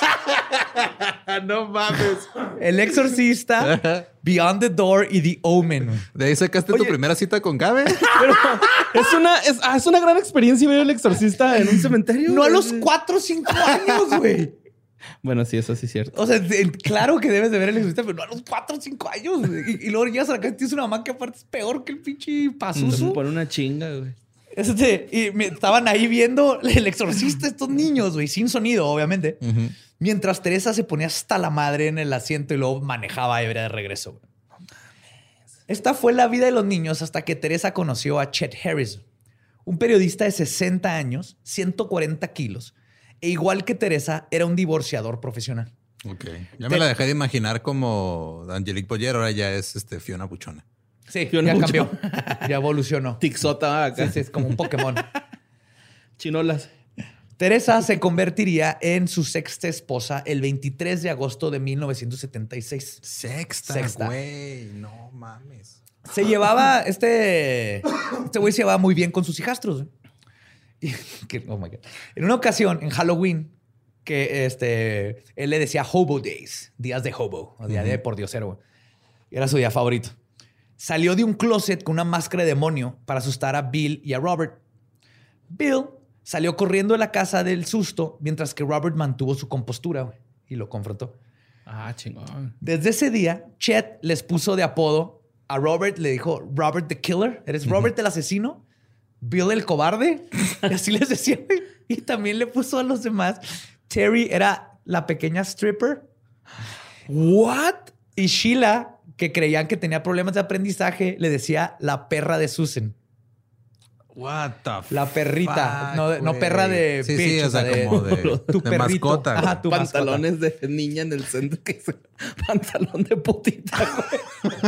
No mames.
El Exorcista, Beyond the Door y The Omen. güey.
¿De ahí sacaste
Oye.
tu primera cita con Gabe?
Pero es una, es, ah, es una gran experiencia ver El Exorcista en un cementerio.
No a
güey.
los cuatro o cinco años, güey.
Bueno, sí, eso sí es cierto.
O sea, de- claro que debes de ver el Exorcista, pero no a los cuatro o cinco años. güey. Y, y luego llegas a la casa y tienes una mamá que aparte es peor que el pinche Pazuzu.
Por una chinga, güey.
Este, y me, estaban ahí viendo El Exorcista estos niños, güey, sin sonido, obviamente.
Ujú.
Mientras Teresa se ponía hasta la madre en el asiento y luego manejaba ebria de regreso. güey. Esta fue la vida de los niños hasta que Teresa conoció a Chet Harris, un periodista de sesenta años, ciento cuarenta kilos, e igual que Teresa, era un divorciador profesional.
Ok. Ya me la dejé de imaginar como Angelique Boyer, ahora ya es este, Fiona Buchona.
Sí,
Fiona
ya
Buchon.
cambió. Ya evolucionó.
Tixota acá.
Sí, sí, es como un Pokémon.
Chinolas.
Teresa se convertiría en su sexta esposa el veintitrés de agosto de mil novecientos setenta y seis.
Sexta,
Sexta.
güey. No mames.
Se llevaba, este, este güey se llevaba muy bien con sus hijastros. Y, que, oh my God. En una ocasión, en Halloween, que este, él le decía Hobo Days, días de hobo, o día uh-huh. de pordiosero. Güey. Era su día favorito. Salió de un closet con una máscara de demonio para asustar a Bill y a Robert. Bill salió corriendo de la casa del susto, mientras que Robert mantuvo su compostura, güey, y lo confrontó.
Ah, chingón.
Desde ese día, Chet les puso de apodo a Robert, le dijo Robert the Killer. ¿Eres Robert uh-huh. el asesino? Bill el cobarde. Y así les decía, güey. Y también le puso a los demás. Terry era la pequeña stripper.
¿What?
Y Sheila, que creían que tenía problemas de aprendizaje, le decía la perra de Susan.
What the
La perrita.
fuck,
no, no perra de
sí,
bitch,
sí, o sea,
de,
como de,
tu
de
perrito.
mascota.
Ajá, tu
Pantalones
mascota.
de niña en el centro. Que es pantalón de putita, güey.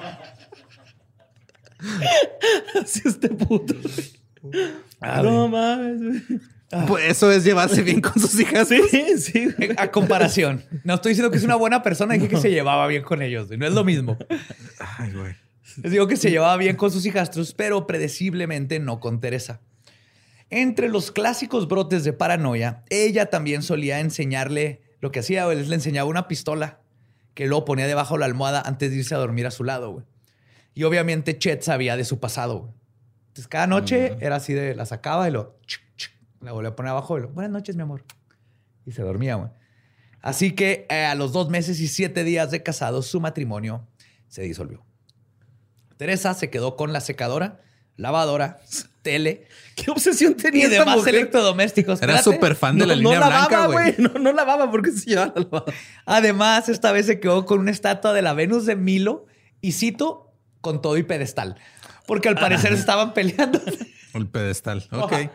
Así este puto.
Ah,
no mames, güey.
Pues eso es llevarse bien con sus hijas.
Sí, sí. Güey.
A comparación. No estoy diciendo que es una buena persona, dije que se llevaba bien con ellos. No es lo mismo.
Ay, güey.
Les digo que se llevaba bien con sus hijastros, pero predeciblemente no con Teresa. Entre los clásicos brotes de paranoia, ella también solía enseñarle lo que hacía, güey, le enseñaba una pistola que luego ponía debajo de la almohada antes de irse a dormir a su lado, güey. Y obviamente Chet sabía de su pasado, güey. Entonces cada noche uh-huh. era así de, la sacaba y lo, chuc, chuc, la volvía a poner abajo y lo, buenas noches, mi amor. Y se dormía, güey. Así que eh, a los dos meses y siete días de casados, su matrimonio se disolvió. Teresa se quedó con la secadora, lavadora, tele.
¿Qué obsesión tenía
y
esta
demás
mujer?
electrodomésticos.
Era súper fan de
no,
la línea
no
blanca,
lavaba,
güey.
No, no lavaba porque se llevaba la lavadora.
Además, esta vez se quedó con una estatua de la Venus de Milo y cito, con todo y pedestal. Porque al parecer estaban peleando.
El pedestal. Ok.
Oja.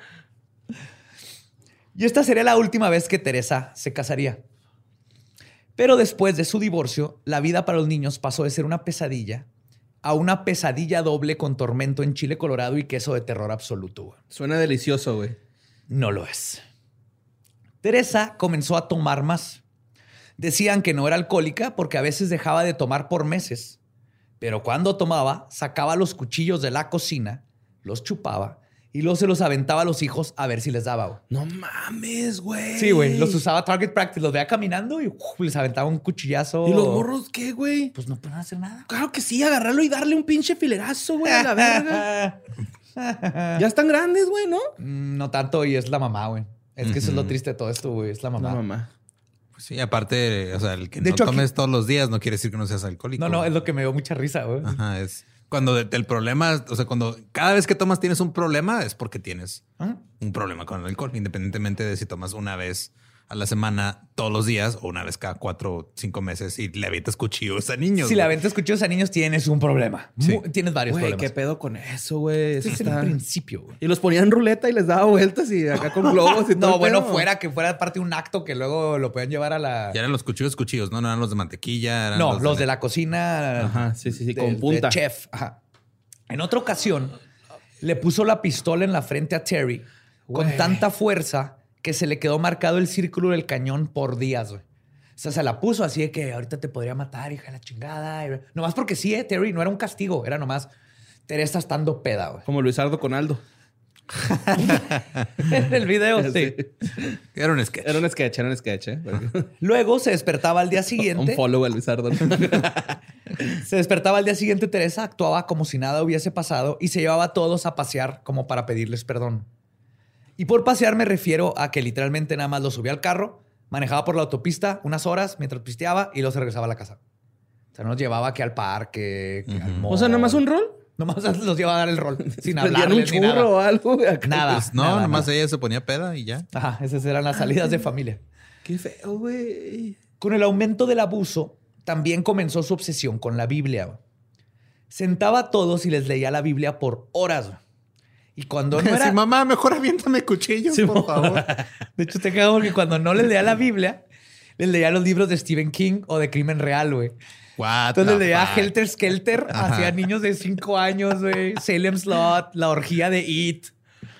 Y esta sería la última vez que Teresa se casaría. Pero después de su divorcio, la vida para los niños pasó de ser una pesadilla a una pesadilla doble con tormento en chile colorado y queso de terror absoluto. Güey.
Suena delicioso, güey.
No lo es. Teresa comenzó a tomar más. Decían que no era alcohólica porque a veces dejaba de tomar por meses. Pero cuando tomaba, sacaba los cuchillos de la cocina, los chupaba y luego se los aventaba a los hijos a ver si les daba. Güey.
No mames, güey.
Sí, güey. Los usaba target practice. Los veía caminando y uf, les aventaba un cuchillazo.
¿Y los morros qué, güey?
Pues no pueden hacer nada.
Claro que sí, agarrarlo y darle un pinche filerazo, güey, a la verga. Ya están grandes, güey, ¿no?
No tanto, y es la mamá, güey. Es que uh-huh. eso es lo triste de todo esto, güey. Es la mamá.
La mamá.
Pues sí, aparte, o sea, el que
de
no
hecho,
tomes
aquí...
todos los días no quiere decir que no seas alcohólico.
No, no, es lo que me dio mucha risa, güey.
Ajá, es cuando el problema, o sea, cuando cada vez que tomas tienes un problema, es porque tienes ¿Ah? un problema con el alcohol, independientemente de si tomas una vez a la semana, todos los días, o una vez cada cuatro o cinco meses y le avientas cuchillos a niños.
Si le avientas cuchillos a niños, tienes un problema. Sí. Muy, tienes varios
güey,
problemas.
¿qué pedo con eso, güey?
Eso es está... el principio, güey.
Y los ponían en ruleta y les daba vueltas y acá con globos y todo.
No, bueno, pedo. fuera que fuera parte de un acto que luego lo puedan llevar a la...
Ya eran los cuchillos, cuchillos, ¿no? No eran los de mantequilla. Eran
no,
los,
los
de...
de la cocina.
Ajá, sí, sí, sí,
de,
con punta.
De chef. Ajá. En otra ocasión, le puso la pistola en la frente a Terry güey. con tanta fuerza que se le quedó marcado el círculo del cañón por días, güey. O sea, se la puso así de que ahorita te podría matar, hija de la chingada. Y... nomás porque sí, eh, Terry, no era un castigo. Era nomás Teresa estando peda, güey.
Como Luisardo con Aldo.
En el video, sí.
sí. Era un sketch.
Era un sketch, era un sketch, ¿eh?
Luego se despertaba al día siguiente.
Un follow a Luisardo.
Se despertaba al día siguiente, Teresa actuaba como si nada hubiese pasado y se llevaba a todos a pasear como para pedirles perdón. Y por pasear me refiero a que literalmente nada más lo subía al carro, manejaba por la autopista unas horas mientras pisteaba y luego se regresaba a la casa. O sea, no nos llevaba aquí al parque, uh-huh. al mall.
O sea, ¿nada más un rol?
Nomás los llevaba a dar el rol, sin
hablarles
un
churro
ni nada.
o algo.
Nada.
Pues no,
nada,
nomás
nada.
ella se ponía peda y ya.
Ajá, esas eran las salidas de familia.
Qué feo, güey.
Con el aumento del abuso, también comenzó su obsesión con la Biblia. Sentaba a todos y les leía la Biblia por horas. Y cuando no era...
Sí, mamá, mejor aviéntame cuchillos, sí, por favor.
De hecho, te cago porque cuando no les leía la Biblia, les leía los libros de Stephen King o de Crimen Real, güey. Entonces les leía fuck? Helter Skelter hacia niños de cinco años, güey. Salem Slot, la orgía de It.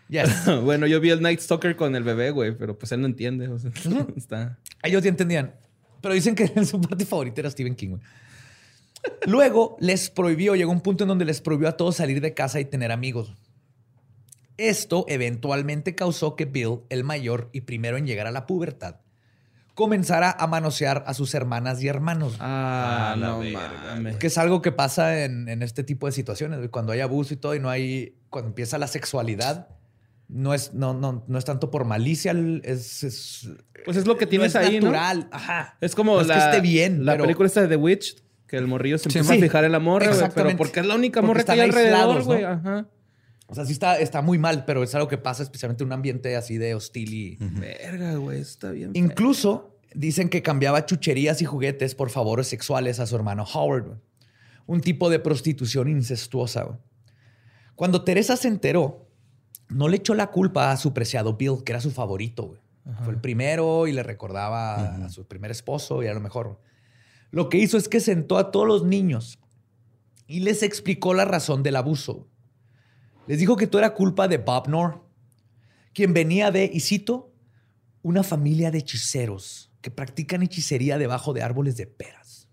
Yes.
Bueno, yo vi el Night Stalker con el bebé, güey, pero pues él no entiende. O sea,
uh-huh.
está...
Ellos ya entendían. Pero dicen que su parte favorita era Stephen King, güey. Luego les prohibió, llegó un punto en donde les prohibió a todos salir de casa y tener amigos. Esto eventualmente causó que Bill, el mayor y primero en llegar a la pubertad, comenzara a manosear a sus hermanas y hermanos.
Ah,
Ah, la
no
verga,
mames.
Que es algo que pasa en, en este tipo de situaciones. Güey. Cuando hay abuso y todo y no hay... Cuando empieza la sexualidad, no es, no, no, no es tanto por malicia, es... es
Pues es lo que tienes
no es
ahí,
natural.
¿no?
Ajá.
Es como
no es
la,
que esté bien,
la
pero...
película esta de The Witch, que el morrillo se
Sí,
empieza
sí.
a fijar en la morra, güey. Pero
Exactamente.
porque es la única
Porque
morra que hay
están
alrededor,
aislados,
güey.
¿no?
Ajá.
O sea, sí está, está muy mal, pero es algo que pasa especialmente en un ambiente así de hostil y...
Uh-huh. Verga, güey. Está bien.
Incluso dicen que cambiaba chucherías y juguetes por favores sexuales a su hermano Howard. Güey. Un tipo de prostitución incestuosa. Güey. Cuando Teresa se enteró, no le echó la culpa a su preciado Bill, que era su favorito. Güey. Fue el primero y le recordaba uh-huh. a su primer esposo y a lo mejor. Lo que hizo es que sentó a todos los niños y les explicó la razón del abuso. Les dijo que todo era culpa de Bob Knorr, quien venía de, y cito, una familia de hechiceros que practican hechicería debajo de árboles de peras.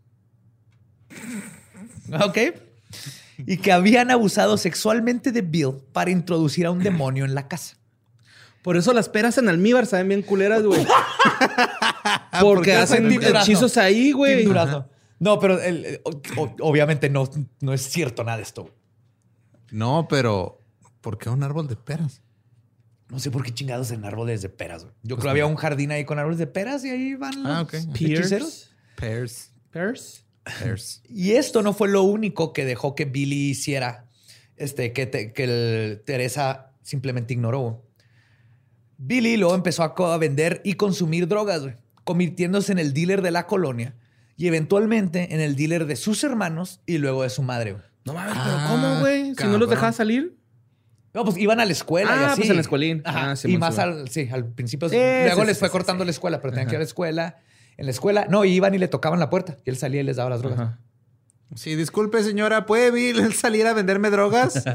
¿Ok? Y que habían abusado sexualmente de Bill para introducir a un demonio en la casa.
Por eso las peras en almíbar saben bien culeras, güey. Porque
¿Por
hacen hechizos ahí, güey.
No, pero el, el, o, obviamente no, no es cierto nada de esto.
No, pero ¿por qué un árbol de peras?
No sé por qué chingados en árboles de peras. Güey. Yo pues creo que había un jardín ahí con árboles de peras y ahí van los
ah, okay.
hechiceros.
Pears.
Pears.
Pears.
Y esto no fue lo único que dejó que Billy hiciera, este, que, te, que el, Teresa simplemente ignoró. Billy luego empezó a, a vender y consumir drogas, güey, convirtiéndose en el dealer de la colonia y eventualmente en el dealer de sus hermanos y luego de su madre. Güey.
No mames, pero ¿cómo, güey? Si no los dejaba salir.
No, pues iban a la escuela
ah,
y así.
pues en la escuelín.
Ajá.
Ah, sí,
y más al, sí, al principio.
Sí,
luego
sí,
les
sí,
fue
sí,
cortando
sí.
la escuela, pero tenían
Ajá.
que ir a la escuela. En la escuela, no, iban y le tocaban la puerta y él salía y les daba las drogas.
Ajá.
Sí, disculpe, señora, ¿puede Bill salir a venderme drogas?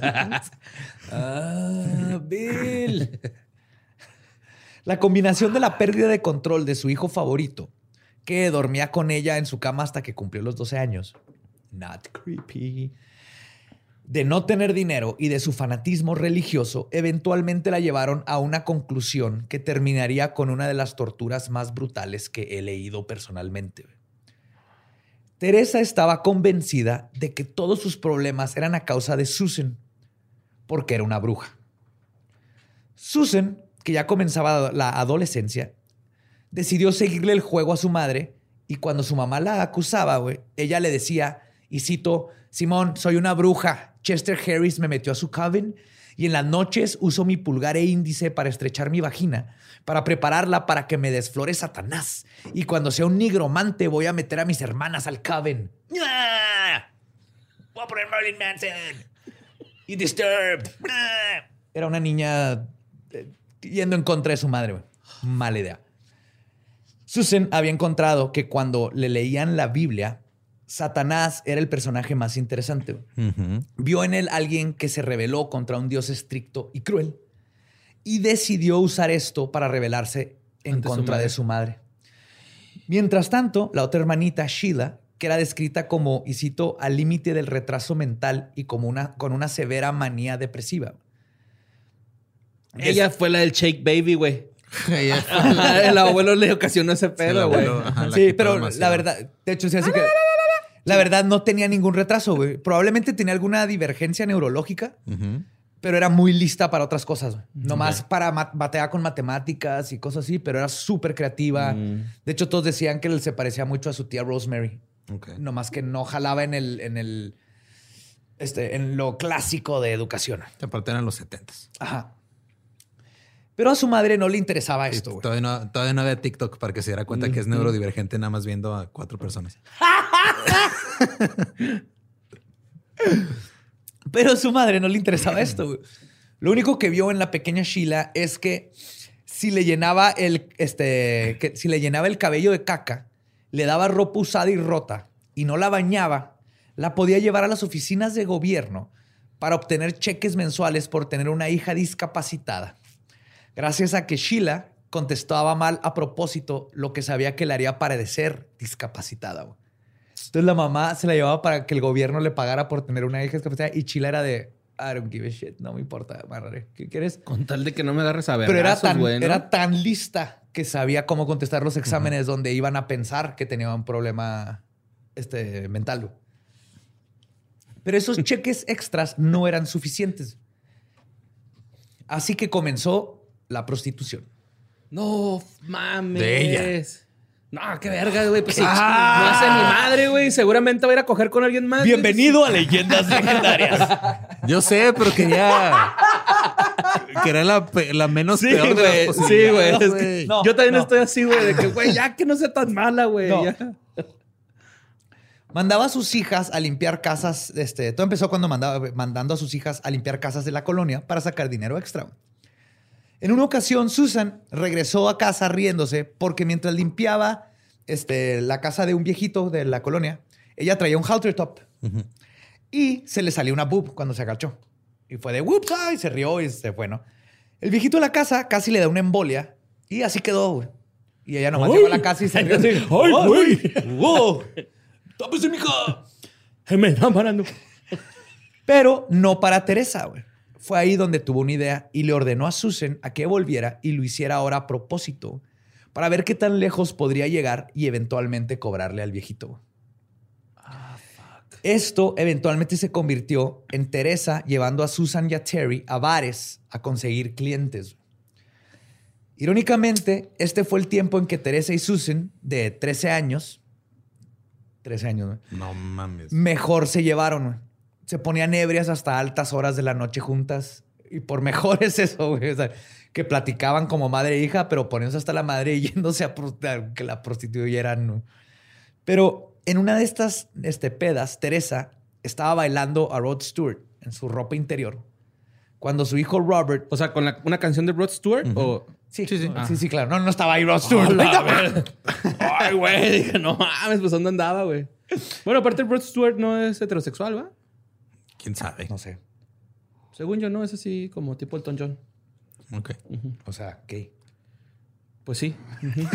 Ah, Bill. La combinación de la pérdida de control de su hijo favorito, que dormía con ella en su cama hasta que cumplió los doce años. Not creepy. De no tener dinero y de su fanatismo religioso, eventualmente la llevaron a una conclusión que terminaría con una de las torturas más brutales que he leído personalmente. Teresa estaba convencida de que todos sus problemas eran a causa de Susan, porque era una bruja. Susan, que ya comenzaba la adolescencia, decidió seguirle el juego a su madre y cuando su mamá la acusaba, güey, ella le decía, y cito, Simón, soy una bruja. Chester Harris me metió a su coven y en las noches uso mi pulgar e índice para estrechar mi vagina, para prepararla para que me desflore Satanás. Y cuando sea un nigromante voy a meter a mis hermanas al coven. ¡Ah! Voy a poner Marilyn Manson. Y Disturbed. ¡Ah! Era una niña eh, yendo en contra de su madre. Güey. Mala idea. Susan había encontrado que cuando le leían la Biblia, Satanás era el personaje más interesante. Uh-huh. Vio en él alguien que se rebeló contra un Dios estricto y cruel y decidió usar esto para rebelarse en Ante contra su de su madre. Mientras tanto, la otra hermanita, Sheila, que era descrita como, y cito, al límite del retraso mental y como una, con una severa manía depresiva.
Ella es... fue la del Shake Baby, güey. El abuelo le ocasionó ese pedo, güey.
Sí, sí pero demasiado. La verdad, de hecho, sí, así que la verdad no tenía ningún retraso, güey. Probablemente tenía alguna divergencia neurológica, uh-huh. pero era muy lista para otras cosas. Güey. Nomás okay. para batear con matemáticas y cosas así, pero era súper creativa. Mm. De hecho, todos decían que él se parecía mucho a su tía Rosemary. Okay. Nomás que no jalaba en el, en el, este, en lo clásico de educación.
Aparte eran los setentas.
Ajá. Pero a su madre no le interesaba esto, güey.
Todavía no, todavía no había TikTok para que se diera cuenta mm-hmm. que es neurodivergente nada más viendo a cuatro personas.
Pero a su madre no le interesaba esto, güey. Lo único que vio en la pequeña Sheila es que si le llenaba el, este, que si le llenaba el cabello de caca, le daba ropa usada y rota y no la bañaba, la podía llevar a las oficinas de gobierno para obtener cheques mensuales por tener una hija discapacitada. Gracias a que Sheila contestaba mal a propósito lo que sabía que le haría parecer discapacitada. Güey. Entonces la mamá se la llevaba para que el gobierno le pagara por tener una hija discapacitada y Sheila era de, I don't give a shit, no me importa, madre. ¿Qué quieres?
Con tal de que no me agarres a ver.
Pero era tan,
güey, ¿no?
era tan lista que sabía cómo contestar los exámenes uh-huh. donde iban a pensar que tenía un problema este, mental. Güey. Pero esos cheques extras no eran suficientes. Así que comenzó la prostitución.
No mames.
De ella.
No, qué verga, güey. Pues sí, ah. no hace ni madre, güey. Seguramente va a ir a coger con alguien más.
Bienvenido a Leyendas Legendarias.
Yo sé, pero quería... que era la, la menos
sí,
peor de
güey.
las
Sí, güey. Es que
no,
yo también
no.
estoy así, güey. De que, güey, ya que no sea tan mala, güey.
No. Mandaba a sus hijas a limpiar casas. Este, todo empezó cuando mandaba, mandando a sus hijas a limpiar casas de la colonia para sacar dinero extra. En una ocasión, Susan regresó a casa riéndose porque mientras limpiaba este, la casa de un viejito de la colonia, ella traía un halter top. Uh-huh. Y se le salió una boob cuando se agachó. Y fue de whoops, y se rió y se fue, ¿no? El viejito de la casa casi le da una embolia y así quedó, güey. Y ella nomás llegó a la casa y se rió así.
¡Ay, güey!
¡Wow! ¡Tápese, mija!
Me están parando.
Pero no para Teresa, güey. Fue ahí donde tuvo una idea y le ordenó a Susan a que volviera y lo hiciera ahora a propósito para ver qué tan lejos podría llegar y eventualmente cobrarle al viejito.
Ah, fuck.
Esto eventualmente se convirtió en Teresa llevando a Susan y a Terry a bares a conseguir clientes. Irónicamente, este fue el tiempo en que Teresa y Susan, de trece años, trece años, ¿no?
No mames.
Mejor se llevaron, güey. Se ponían ebrias hasta altas horas de la noche juntas. Y por mejor es eso, güey. O sea, que platicaban como madre e hija, pero poniéndose hasta la madre y yéndose a, a que la prostituyeran, ¿no? Pero en una de estas este, pedas, Teresa estaba bailando a Rod Stewart en su ropa interior. Cuando su hijo Robert...
O sea, ¿con la, una canción de Rod Stewart? Uh-huh. o...
Sí, sí, sí. Ah. Sí, sí, claro. No, no estaba ahí Rod Stewart.
Oh, ay, güey. Dije, no mames, pues ¿dónde andaba, güey? Bueno, aparte Rod Stewart no es heterosexual, ¿va?
¿Quién sabe?
No sé.
Según yo, no es así como tipo Elton John.
Ok.
Uh-huh. O sea, gay.
Pues sí. Uh-huh.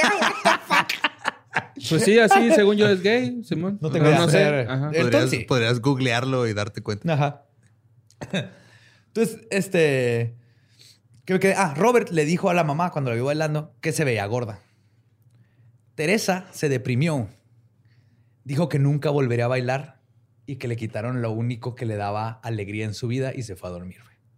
Pues sí, así, según yo, es gay, Simón.
No tengo idea.
No sé.
Podrías, sí. podrías googlearlo y darte cuenta.
Ajá. Entonces, este... Creo que... Ah, Robert le dijo a la mamá cuando la vio bailando que se veía gorda. Teresa se deprimió. Dijo que nunca volvería a bailar y que le quitaron lo único que le daba alegría en su vida y se fue a dormir.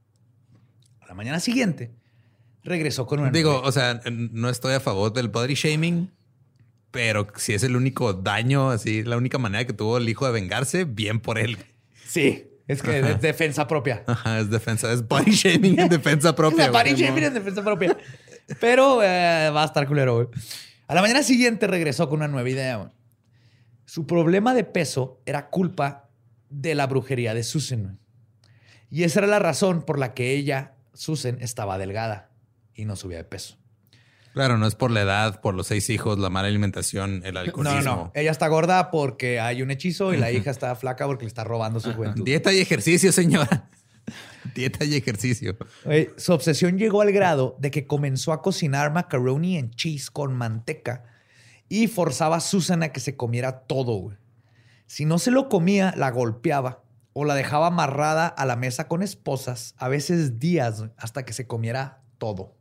A la mañana siguiente, regresó con una...
Digo,
novia.
o sea, no estoy a favor del body shaming, pero si es el único daño, así, la única manera que tuvo el hijo de vengarse, bien por él.
Sí, es que Ajá. es defensa propia.
Ajá, es defensa, es body shaming en defensa propia.
Es body güey, shaming no. en defensa propia. Pero eh, va a estar culero, güey. A la mañana siguiente regresó con una nueva idea, güey. Su problema de peso era culpa de la brujería de Susan. Y esa era la razón por la que ella, Susan, estaba delgada y no subía de peso.
Claro, no es por la edad, por los seis hijos, la mala alimentación, el alcoholismo.
No, no. Ella está gorda porque hay un hechizo y la hija está flaca porque le está robando su juventud.
Dieta y ejercicio, señora. Dieta y ejercicio.
Oye, su obsesión llegó al grado de que comenzó a cocinar macaroni and cheese con manteca y forzaba a Susan a que se comiera todo, güey. Si no se lo comía, la golpeaba o la dejaba amarrada a la mesa con esposas, a veces días, hasta que se comiera todo.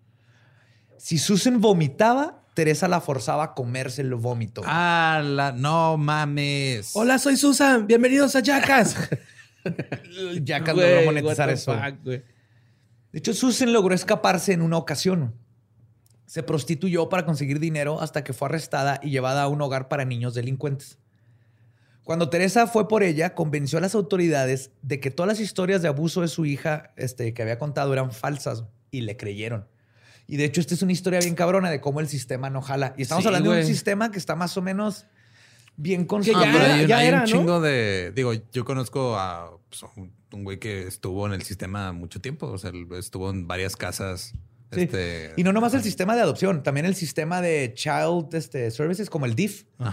Si Susan vomitaba, Teresa la forzaba a comerse el vómito.
Ah, la, no mames.
Hola, soy Susan. Bienvenidos a Jackass.
Jackass logró monetizar eso. Fuck, de hecho, Susan logró escaparse en una ocasión. Se prostituyó para conseguir dinero hasta que fue arrestada y llevada a un hogar para niños delincuentes. Cuando Teresa fue por ella, convenció a las autoridades de que todas las historias de abuso de su hija este, que había contado eran falsas y le creyeron. Y de hecho, esta es una historia bien cabrona de cómo el sistema no jala. Y estamos sí, hablando güey. de un sistema que está más o menos bien construido.
Ah, ya, hay, ya hay era, un chingo ¿no? de... Digo, yo conozco a pues, un güey que estuvo en el sistema mucho tiempo. O sea, estuvo en varias casas.
Sí.
Este...
Y no nomás el sistema de adopción, también el sistema de child este, services como el D I F.
Ajá.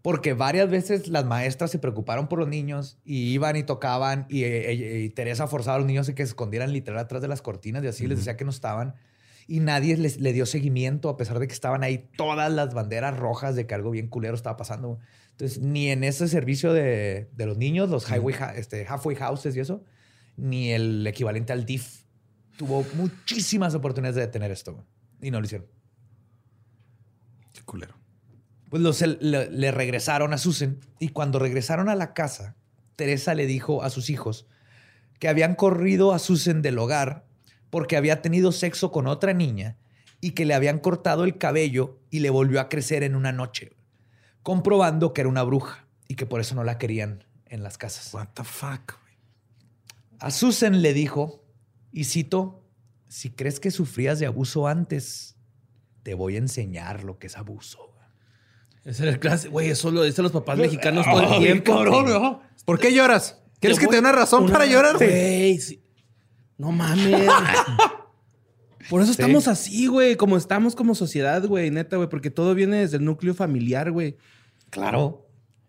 Porque varias veces las maestras se preocuparon por los niños y iban y tocaban y, y, y Teresa forzaba a los niños a que se escondieran literal atrás de las cortinas y así uh-huh. les decía que no estaban. Y nadie les, le dio seguimiento a pesar de que estaban ahí todas las banderas rojas de que algo bien culero estaba pasando. Entonces, ni en ese servicio de, de los niños, los uh-huh. highway, este, halfway houses y eso, ni el equivalente al D I F tuvo muchísimas oportunidades de detener esto. Y no lo hicieron.
Qué culero.
Pues los, le, le regresaron a Susan y cuando regresaron a la casa, Teresa le dijo a sus hijos que habían corrido a Susan del hogar porque había tenido sexo con otra niña y que le habían cortado el cabello y le volvió a crecer en una noche, comprobando que era una bruja y que por eso no la querían en las casas.
What the fuck?
A Susan le dijo, y cito, si crees que sufrías de abuso antes, te voy a enseñar lo que es abuso.
Ese era el clase, güey, eso lo dicen los papás mexicanos todo el tiempo.
Cabrón, ¿no?
¿Por qué lloras? ¿Quieres que te dé una razón una... para llorar?
Güey, sí. No mames. Por eso estamos sí. así, güey, como estamos como sociedad, güey, neta, güey, porque todo viene desde el núcleo familiar, güey.
Claro.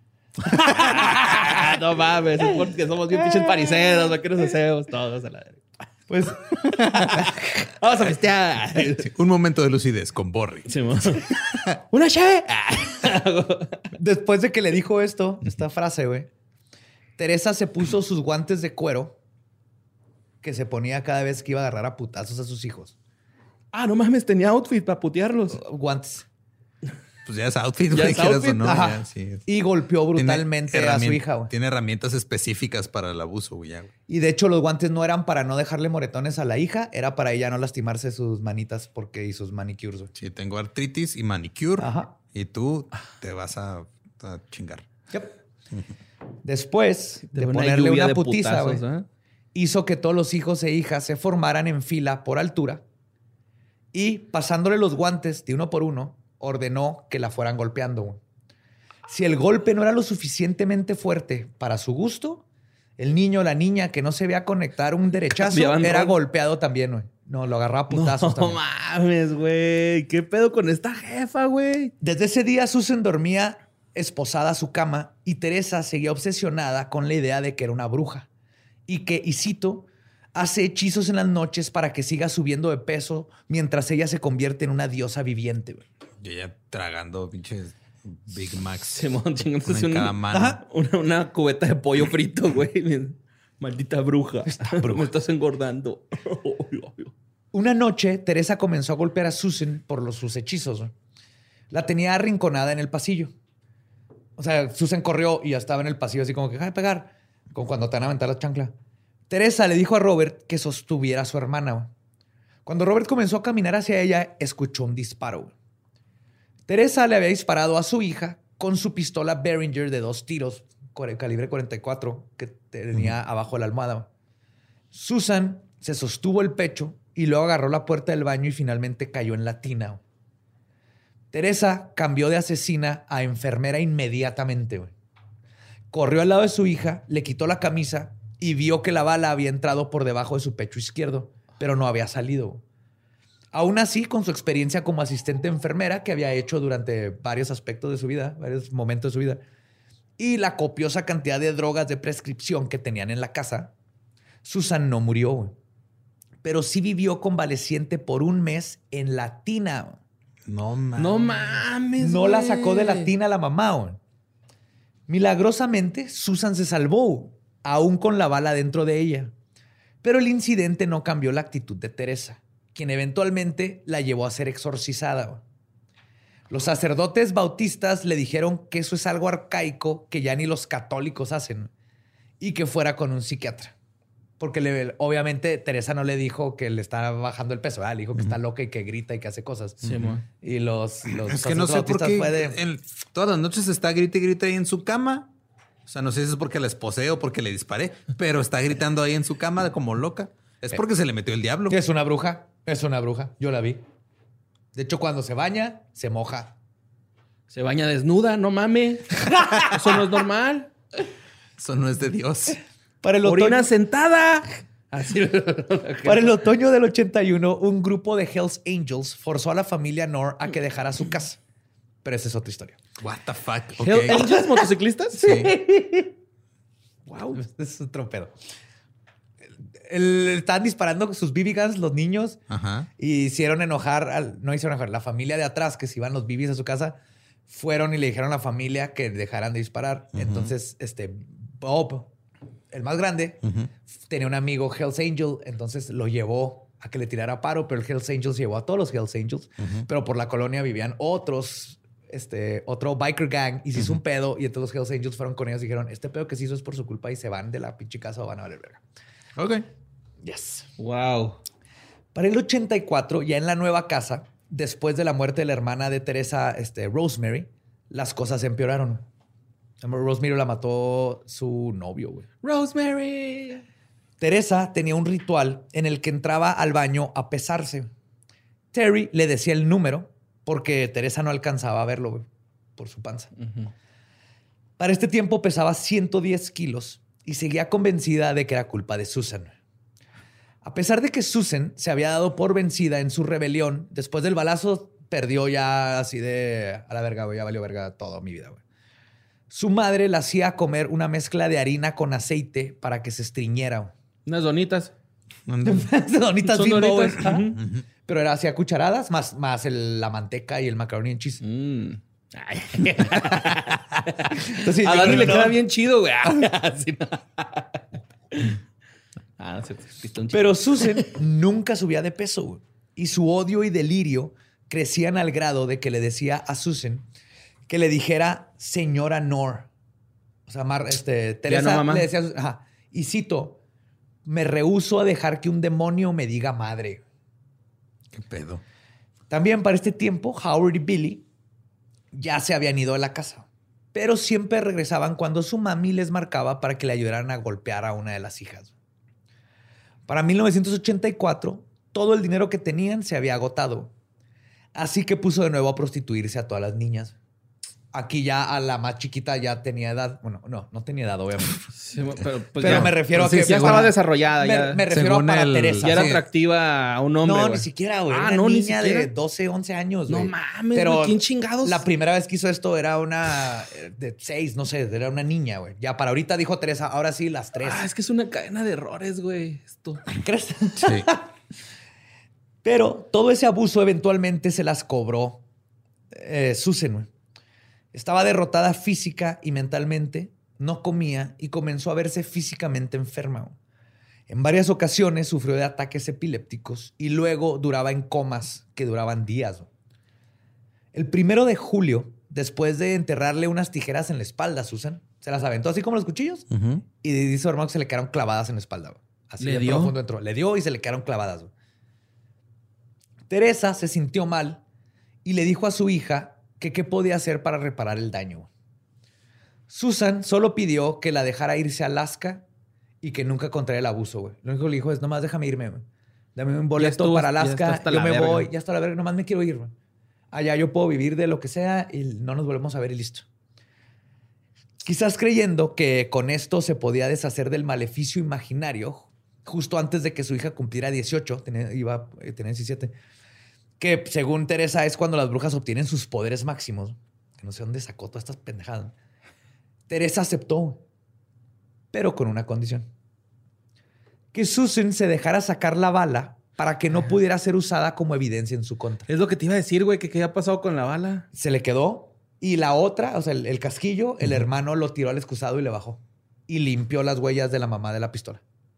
No mames, es porque somos bien pinches pariseros, ¿no? ¿Qué nos hacemos todos a la verga?
Pues
vamos a festear.
Sí, un momento de lucidez con Borri. Sí,
una che.
Después de que le dijo esto, esta frase, güey, Teresa se puso sus guantes de cuero que se ponía cada vez que iba a agarrar a putazos a sus hijos.
Ah, no mames, tenía outfit para putearlos.
Guantes.
Pues ya es outfit, güey. Eso, ¿no? Ya, sí.
Y golpeó brutalmente a su hija, güey.
Tiene herramientas específicas para el abuso, güey.
Y de hecho, los guantes no eran para no dejarle moretones a la hija, era para ella no lastimarse sus manitas porque y sus manicures, güey.
Sí, tengo artritis y manicure.
Ajá.
Y tú te vas a, a chingar.
Yep. Después de, de una ponerle una putiza, güey, ¿eh? hizo que todos los hijos e hijas se formaran en fila por altura y pasándole los guantes de uno por uno, ordenó que la fueran golpeando. Güey. Si el golpe no era lo suficientemente fuerte para su gusto, el niño o la niña que no se veía conectar un derechazo era rol. golpeado también, güey. No, lo agarraba a putazos
no,
también.
No mames, güey. ¿Qué pedo con esta jefa, güey?
Desde ese día, Susan dormía esposada a su cama y Teresa seguía obsesionada con la idea de que era una bruja. Y que, y cito, hace hechizos en las noches para que siga subiendo de peso mientras ella se convierte en una diosa viviente, güey.
Y ella tragando pinches Big Macs.
Simón, chingándose
en
una,
cada mano.
Una, una cubeta de pollo frito, güey. Maldita bruja. bruja. Me estás engordando.
Una noche, Teresa comenzó a golpear a Susan por los, sus hechizos. ¿No? La tenía arrinconada en el pasillo. O sea, Susan corrió y ya estaba en el pasillo así como que, deja de pegar. Como cuando te van a aventar la chancla. Teresa le dijo a Robert que sostuviera a su hermana. ¿No? Cuando Robert comenzó a caminar hacia ella, escuchó un disparo. ¿No? Teresa le había disparado a su hija con su pistola Behringer de dos tiros, calibre cuarenta y cuatro, que tenía uh-huh. abajo de la almohada. Susan se sostuvo el pecho y luego agarró la puerta del baño y finalmente cayó en la tina. Teresa cambió de asesina a enfermera inmediatamente. Güey. Corrió al lado de su hija, le quitó la camisa y vio que la bala había entrado por debajo de su pecho izquierdo, pero no había salido. Güey. Aún así, con su experiencia como asistente enfermera que había hecho durante varios aspectos de su vida, varios momentos de su vida, y la copiosa cantidad de drogas de prescripción que tenían en la casa, Susan no murió, güey. Pero sí vivió convaleciente por un mes en la tina.
No mames.
No mames.
No
wey.
la sacó de la tina la mamá, güey. Milagrosamente, Susan se salvó, aún con la bala dentro de ella. Pero el incidente no cambió la actitud de Teresa, quien eventualmente la llevó a ser exorcizada. Los sacerdotes bautistas le dijeron que eso es algo arcaico que ya ni los católicos hacen y que fuera con un psiquiatra. Porque le, obviamente Teresa no le dijo que le está bajando el peso, ¿verdad? Le dijo que uh-huh. está loca y que grita y que hace cosas.
Sí,
uh-huh. Y los, los
es que no sé por qué de... en, todas las noches está grita y grita ahí en su cama. O sea, no sé si es porque la esposé o porque le disparé, pero está gritando ahí en su cama como loca. Es porque eh, se le metió el diablo.
Es una bruja. Es una bruja. Yo la vi. De hecho, cuando se baña, se moja.
Se baña desnuda, no mames. Eso no es normal.
Eso no es de Dios.
Para el
Orina
otoño...
sentada. Así.
Para el otoño del ochenta y uno, un grupo de Hells Angels forzó a la familia Knorr a que dejara su casa. Pero esa es otra historia.
What the fuck?
¿Hell
Okay.
Angels motociclistas?
Sí.
Wow. Es otro pedo. El, el- estaban disparando sus B B guns los niños
Ajá.
y hicieron enojar, al, no hicieron enojar, la familia de atrás que se iban los B Bs a su casa, fueron y le dijeron a la familia que dejaran de disparar.
Ujú.
Entonces, este, Bob, el más grande,
Ujú.
tenía un amigo Hells Angel, entonces lo llevó a que le tirara paro, pero el Hells Angels llevó a todos los Hells Angels,
Ujú.
pero por la colonia vivían otros, este, otro biker gang y se hizo un pedo y entonces los Hells Angels fueron con ellos y dijeron, este pedo que se hizo es por su culpa y se van de la pinche casa o van a valer verga.
Ok.
Yes.
Wow.
Para el ochenta y cuatro, ya en la nueva casa, después de la muerte de la hermana de Teresa, este, Rosemary, las cosas empeoraron. Rosemary la mató su novio, güey.
Rosemary.
Teresa tenía un ritual en el que entraba al baño a pesarse. Terry le decía el número porque Teresa no alcanzaba a verlo, güey, por su panza.
Uh-huh.
Para este tiempo pesaba ciento diez kilos y seguía convencida de que era culpa de Susan. A pesar de que Susan se había dado por vencida en su rebelión, después del balazo perdió ya así de a la verga, güey, ya valió verga toda mi vida, güey. Su madre la hacía comer una mezcla de harina con aceite para que se estriñera, güey.
Unas donitas.
Donitas
Son
Bimbo, güey.
donitas.
Ajá.
Ujú.
Pero era así a cucharadas, más, más el- la manteca y el macaroni en cheese.
Mm. Ay.
Entonces,
A
yo
Dani
creo
le
que
queda
no.
bien chido, güey. Así no. Ah, no sé. Pistón chido.
Pero Susan nunca subía de peso, güey. Y su odio y delirio crecían al grado de que le decía a Susan que le dijera señora Nor. O sea, Mar, este, Teresa
no, mamá.
le decía, ajá, y cito, me rehúso a dejar que un demonio me diga madre.
¿Qué pedo?
También para este tiempo, Howard y Billy ya se habían ido de la casa, pero siempre regresaban cuando su mami les marcaba para que le ayudaran a golpear a una de las hijas. Para mil novecientos ochenta y cuatro, todo el dinero que tenían se había agotado, así que puso de nuevo a prostituirse a todas las niñas. Aquí ya a la más chiquita ya tenía edad. Bueno, no, no tenía edad, obviamente.
Sí, pero pues
Pero
ya,
me refiero
Pues
a
sí,
que...
ya
según-
estaba desarrollada.
Me,
ya,
me refiero a
según
para
el-
Teresa.
ya era
sí.
atractiva a un hombre,
No,
güey.
ni siquiera, güey.
Ah,
Era
no,
una
ni
niña
siquiera.
de doce, once años,
No
güey.
mames,
Pero
güey, ¿quién chingados?
La primera vez que hizo esto era una eh, de seis, no sé, era una niña, güey. Ya para ahorita dijo Teresa, ahora sí, las tres.
Ah, es que es una cadena de errores, güey. Esto.
¿Crees?
Sí.
Pero todo ese abuso eventualmente se las cobró eh, Susan, güey. Estaba derrotada física y mentalmente, no comía y comenzó a verse físicamente enferma, güey. En varias ocasiones sufrió de ataques epilépticos y luego duraba en comas que duraban días, güey. El primero de julio, después de enterrarle unas tijeras en la espalda a Susan, se las aventó así como los cuchillos
Ujú.
y dice su hermano que se le quedaron clavadas en la espalda, güey. Así
¿Le
de
dio?
profundo entró. Le dio y se le quedaron clavadas, güey. Teresa se sintió mal y le dijo a su hija que qué podía hacer para reparar el daño. Susan solo pidió que la dejara irse a Alaska y que nunca contraera el abuso, güey. Lo único que le dijo es, nomás déjame irme, güey. Dame un boleto
estuvo-
para
ya está
Alaska,
hasta
yo
la
me
verga.
voy, ya está la verga, nomás me quiero ir, güey. Allá yo puedo vivir de lo que sea y no nos volvemos a ver y listo. Quizás creyendo que con esto se podía deshacer del maleficio imaginario, justo antes de que su hija cumpliera dieciocho, tenía, iba, eh, tenía diecisiete, que según Teresa es cuando las brujas obtienen sus poderes máximos, que no sé dónde sacó todas estas pendejadas. Teresa aceptó, pero con una condición. Que Susan se dejara sacar la bala para que no pudiera ser usada como evidencia en su contra.
Es lo que te iba a decir, güey, que qué había pasado con la bala.
Se le quedó y la otra, o sea, el, el casquillo, el hermano lo tiró al excusado y le bajó. Y limpió las huellas de la mamá de la pistola.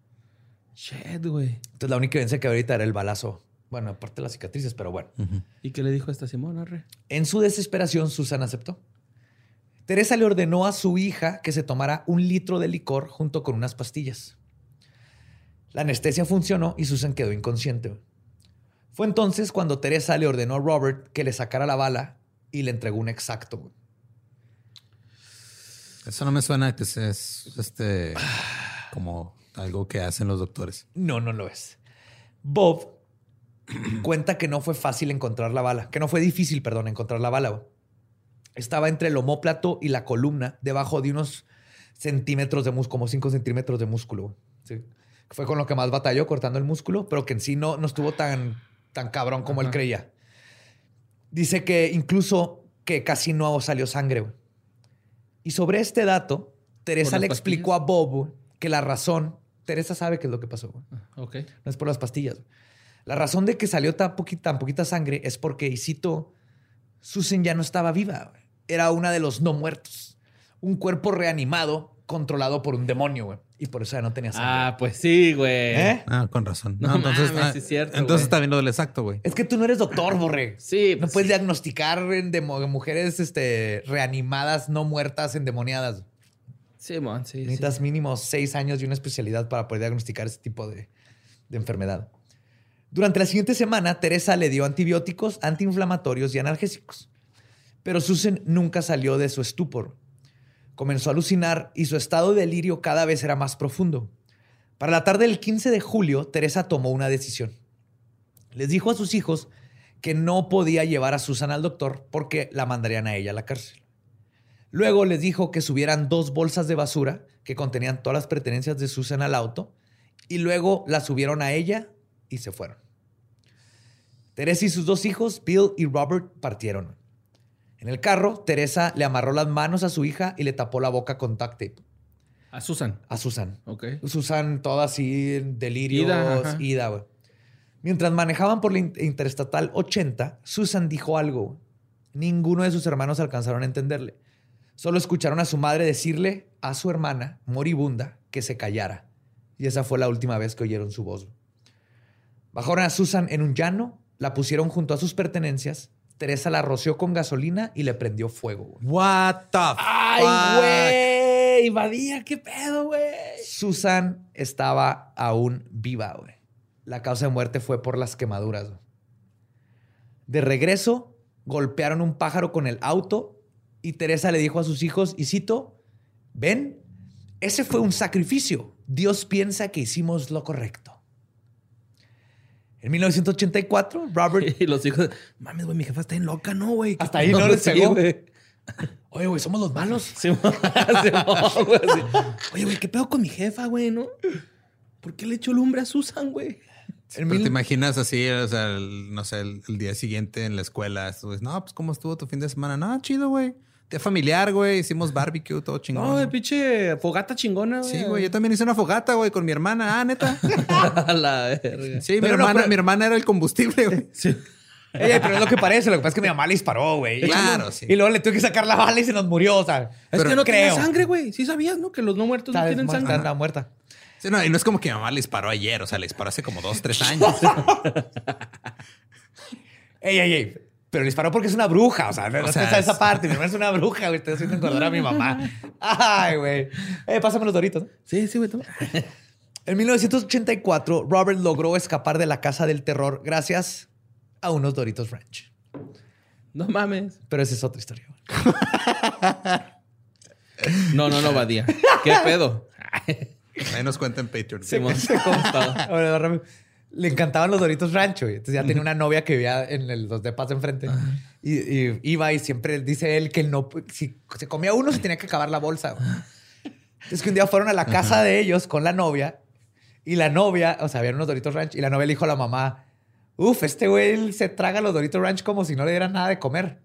Shit, güey.
Entonces la única evidencia que ahorita era el balazo. Bueno, aparte de las cicatrices, pero bueno.
Ujú.
¿Y qué le dijo esta Simón, arre?
En su desesperación, Susan aceptó. Teresa le ordenó a su hija que se tomara un litro de licor junto con unas pastillas. La anestesia funcionó y Susan quedó inconsciente. Fue entonces cuando Teresa le ordenó a Robert que le sacara la bala y le entregó un exacto, güey.
Eso no me suena que sea es, este como algo que hacen los doctores.
No, no lo es. Bob cuenta que no fue fácil encontrar la bala, que no fue difícil, perdón, encontrar la bala, güey. Estaba entre el omóplato y la columna, debajo de unos centímetros de músculo, como cinco centímetros de músculo, güey. Sí. Fue con lo que más batalló cortando el músculo, pero que en sí no, no estuvo tan, tan cabrón como
Ajá.
él creía. Dice que incluso que casi no salió sangre, güey. Y sobre este dato, Teresa le explicó
pastillas?
a Bob, güey, que la razón... Teresa sabe qué es lo que pasó, güey.
Ok.
No es por las pastillas. Güey. La razón de que salió tan poquita, tan poquita sangre es porque, y cito, Susan ya no estaba viva, güey. Era una de los no muertos. Un cuerpo reanimado controlado por un demonio, güey. Y por eso ya no tenía sangre.
Ah, pues sí, güey.
¿Eh?
Ah, con razón.
No
entonces,
mames,
ah,
sí es cierto,
entonces
güey.
está viendo el exacto, güey.
Es que tú no eres doctor, Borre.
Sí,
No
pues
puedes
sí.
diagnosticar en demo- mujeres este, reanimadas, no muertas, endemoniadas.
Sí, man, sí, sí.
Necesitas mínimo seis años y una especialidad para poder diagnosticar ese tipo de, de enfermedad. Durante la siguiente semana, Teresa le dio antibióticos, antiinflamatorios y analgésicos. Pero Susan nunca salió de su estupor. Comenzó a alucinar y su estado de delirio cada vez era más profundo. Para la tarde del quince de julio, Teresa tomó una decisión. Les dijo a sus hijos que no podía llevar a Susan al doctor porque la mandarían a ella a la cárcel. Luego les dijo que subieran dos bolsas de basura que contenían todas las pertenencias de Susan al auto y luego la subieron a ella y se fueron. Teresa y sus dos hijos, Bill y Robert, partieron. En el carro, Teresa le amarró las manos a su hija y le tapó la boca con duct tape.
A Susan.
A Susan.
Ok.
Susan toda así en delirios,
Ida, ajá.
ida, güey. Mientras manejaban por la Interestatal ochenta, Susan dijo algo. Ninguno de sus hermanos alcanzaron a entenderle. Solo escucharon a su madre decirle a su hermana, moribunda, que se callara. Y esa fue la última vez que oyeron su voz. Bajaron a Susan en un llano, la pusieron junto a sus pertenencias. Teresa la roció con gasolina y le prendió fuego. Güey.
What the
¡Ay, güey! Badía, ¿qué pedo, güey?
Susan estaba aún viva, güey. La causa de muerte fue por las quemaduras. Güey. De regreso, golpearon un pájaro con el auto y Teresa le dijo a sus hijos, y cito, ven, ese fue un sacrificio. Dios piensa que hicimos lo correcto. En mil novecientos ochenta y cuatro, Robert...
Y los hijos, mames, güey, mi jefa está bien loca, ¿no, güey?
Hasta ahí no les
Sí,
pegó.
güey.
Oye, güey, somos los malos.
Sí, mo- sí, mo- güey, sí. Oye, güey, ¿qué pedo con mi jefa, güey, no? ¿Por qué le echó lumbre a Susan, güey?
En
Pero
mil-
te imaginas así, o sea, el- no sé, el, el día siguiente en la escuela, tú ves, no, pues, ¿cómo estuvo tu fin de semana? No, chido, güey. Día familiar, güey. Hicimos barbecue, todo chingón.
No, güey, pinche fogata chingona, güey.
Sí, güey. Yo también hice una fogata, güey, con mi hermana. Ah, neta.
A la verga.
Sí, mi
Pero no,
hermana,
pero-
mi hermana era el combustible, güey.
Sí.
Ey, pero es lo que parece. Lo que pasa es que mi mamá le disparó, güey.
Claro, sí.
Y luego le tuve que sacar la bala y se nos murió, o sea.
Es
Pero
que no
creo.
tiene sangre, güey. Sí sabías, ¿no? Que los no muertos no
Está
tienen
muerta,
sangre.
está muerta.
Sí, no, y no es como que mi mamá le disparó ayer, o sea, le disparó hace como dos, tres años.
Ey, ey, ey. Pero le disparó porque es una bruja. O sea, no,
O
no
sea,
está
es-
esa parte. Mi hermana es una bruja, güey. Estoy haciendo engordar a mi mamá. Ay, güey. Eh, pásame los doritos. ¿no?
Sí, sí, güey. toma.
En mil novecientos ochenta y cuatro, Robert logró escapar de la casa del terror gracias a unos Doritos Ranch.
No mames.
Pero esa es otra historia. Güey.
No, no, no, Badía. ¿Qué pedo?
Ahí nos cuenta en Patreon.
Simón.
¿Cómo estaba? Ahora, rápido. Le encantaban los Doritos Rancho. güey. Entonces ya tenía una novia que vivía en el, los depas de enfrente. Y, y iba y siempre dice él que no... Si se comía uno, se tenía que acabar la bolsa. güey. Entonces que un día fueron a la casa de ellos con la novia. Y la novia... O sea, habían unos Doritos Ranch. Y la novia le dijo a la mamá... Uf, este güey se traga los Doritos Ranch como si no le dieran nada de comer.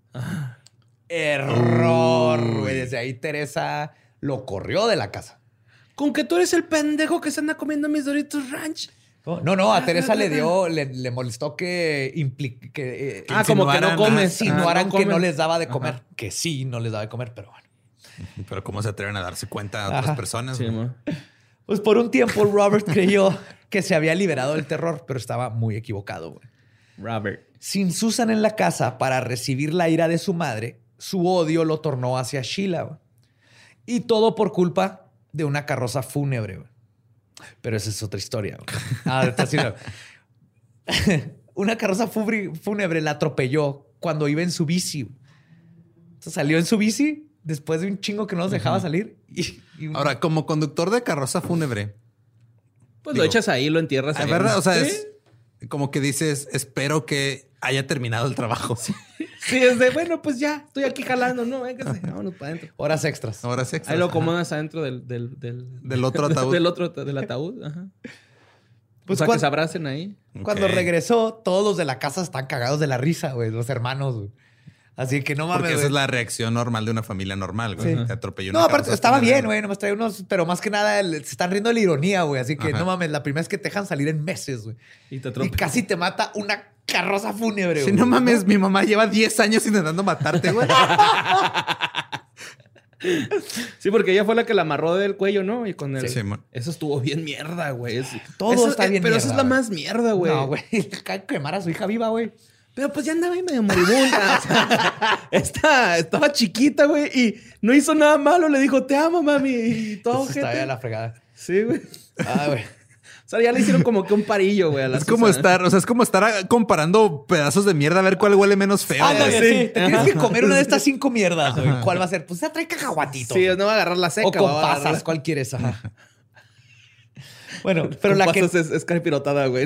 Error, güey. Desde ahí Teresa lo corrió de la casa.
Con que tú eres el pendejo que se anda comiendo mis Doritos Ranch.
No, no, a Teresa le dio, le, le molestó que, impli- que eh,
Ah, como que no
insinuaran,
comes.
insinuaran
Ah, no
que no
comen.
les daba de comer.
Ajá.
Que sí, no les daba de comer, pero bueno.
Pero ¿cómo se atreven a darse cuenta a otras
Ajá.
personas?
Sí,
güey?
mo.
Pues por un tiempo Robert creyó que se había liberado del terror, pero estaba muy equivocado. Güey.
Robert.
Sin Susan en la casa para recibir la ira de su madre, su odio lo tornó hacia Sheila. Güey. Y todo por culpa de una carroza fúnebre. Güey. Pero esa es otra historia. Güey. Ah, está así, no. Una carroza fubri- fúnebre la atropelló cuando iba en su bici. Güey. Entonces salió en su bici después de un chingo que no nos dejaba salir. Y, y un-
Ahora, como conductor de carroza fúnebre,
Pues
Digo,
lo echas ahí, lo entierras
¿es
ahí.
verdad? O sea,
¿Sí?
es como que dices, espero que haya terminado el trabajo.
Sí, es de, bueno, pues ya, estoy aquí jalando. No, véngase, vámonos para adentro.
horas extras.
Ahora sí.
Ahí lo acomodas adentro del... Del, del,
Del otro ataúd.
del otro, del ataúd, ajá.
Pues
o sea,
cuan-
que se abracen ahí.
Cuando
Ok.
regresó, todos los de la casa están cagados de la risa, güey, los hermanos. Güey. Así que no mames,
Porque esa
güey.
es la reacción normal de una familia normal, güey.
Sí.
Te atropelló una
No, aparte,
carroza,
estaba
te
bien,
agarra.
güey. Nomás traía unos... Pero más que nada, el- se están riendo de la ironía, güey. Así que
Ajá.
no mames, la primera vez que te dejan salir en meses, güey.
Y te
Y
atropella.
casi te mata una carroza fúnebre,
Sí,
güey.
no mames, mi mamá lleva diez años intentando matarte, güey.
Sí, porque ella fue la que la amarró del cuello, ¿no? Y con el...
Sí, man.
Eso estuvo bien mierda, güey. Es-
Todo
eso-
está
eh,
bien
Pero
mierda,
esa es la
güey.
más mierda, güey.
No, güey. Quemar a su hija viva, güey.
Pero pues ya andaba ahí medio moribunda. O sea, está, estaba chiquita, güey. Y no hizo nada malo. Le dijo, te amo, mami. Y todo,
Está
gente.
ya la fregada.
Sí, güey.
Ah, güey.
O sea, ya le hicieron como que un parillo, güey. a la
Es como
Susana.
estar, o sea, es como estar ah, comparando pedazos de mierda a ver cuál huele menos feo.
Ándale,
güey.
sí. Te tienes que comer una de estas cinco mierdas, güey. ¿Cuál va a ser? Pues ya trae cacahuatito.
Sí, no va a agarrar la seca.
O con
va a agarrar
pasas,
la-
¿cuál quieres? Ajá. Bueno, pero
Con
la que...
pasas es, es caripirotada, güey.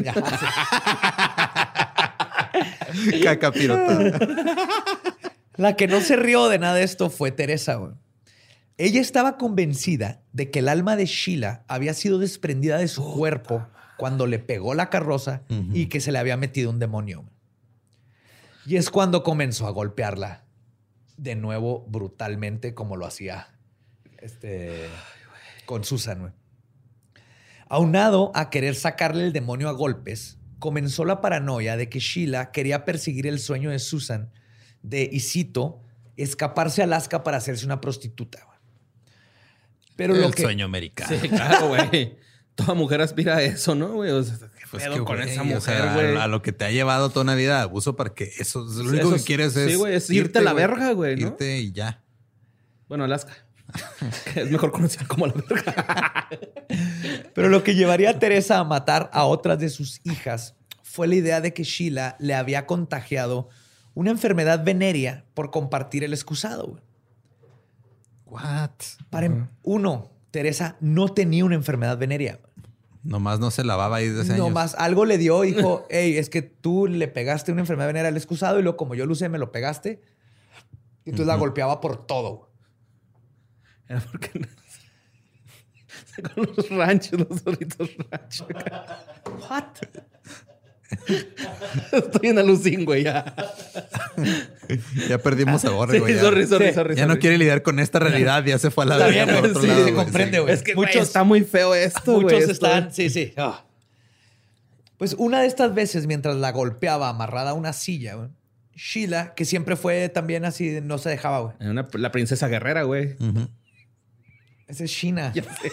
Caca pirotada.
La que no se rió de nada de esto fue Teresa, güey. Ella estaba convencida de que el alma de Sheila había sido desprendida de su cuerpo cuando le pegó la carroza y que se le había metido un demonio. güey. Y es cuando comenzó a golpearla de nuevo brutalmente como lo hacía este, con Susan. güey. Aunado a querer sacarle el demonio a golpes, comenzó la paranoia de que Sheila quería perseguir el sueño de Susan de, y cito, escaparse a Alaska para hacerse una prostituta. güey. Pero
El
lo que...
sueño americano.
Sí, claro, güey. Toda mujer aspira a eso, ¿no, güey? O sea, ¿qué
Pues
pedo
que,
con
güey,
esa
o
mujer,
sea,
güey?
a, a lo que te ha llevado toda una vida de abuso para que eso es lo único
Eso
que
es-
quieres es
sí, güey, es irte a la verga, güey, ¿no?
Irte y ya.
Bueno, Alaska. Es mejor conocida como la verga.
Pero lo que llevaría a Teresa a matar a otras de sus hijas fue la idea de que Sheila le había contagiado una enfermedad venérea por compartir el excusado. güey.
What?
Para em- uno, Teresa no tenía una enfermedad venérea.
Nomás no se lavaba ahí desde años.
Nomás algo le dio y dijo, hey, es que tú le pegaste una enfermedad venérea al excusado y luego como yo lo usé, me lo pegaste. Y entonces la golpeaba por todo. güey.
Era porque... Con los ranchos, los zorritos ranchos.
What?
Estoy en alucín, güey, ya.
Ya perdimos a Borre,
Sí,
güey. ya.
sorry, sorry,
Sí.
sorry.
Ya no
sorry.
quiere lidiar con esta realidad. Ya se fue a la
Está
verga
bien,
por otro
sí,
lado,
se
güey.
comprende,
Sí.
güey.
Es que, güey,
Muchos-
está muy feo esto, güey.
Muchos
Esto-
están, sí, sí. Ah. Pues una de estas veces, mientras la golpeaba amarrada a una silla, güey, Sheila, que siempre fue también así, no se dejaba, güey.
Una- la princesa guerrera, güey.
Ujú.
Esa es Sheena.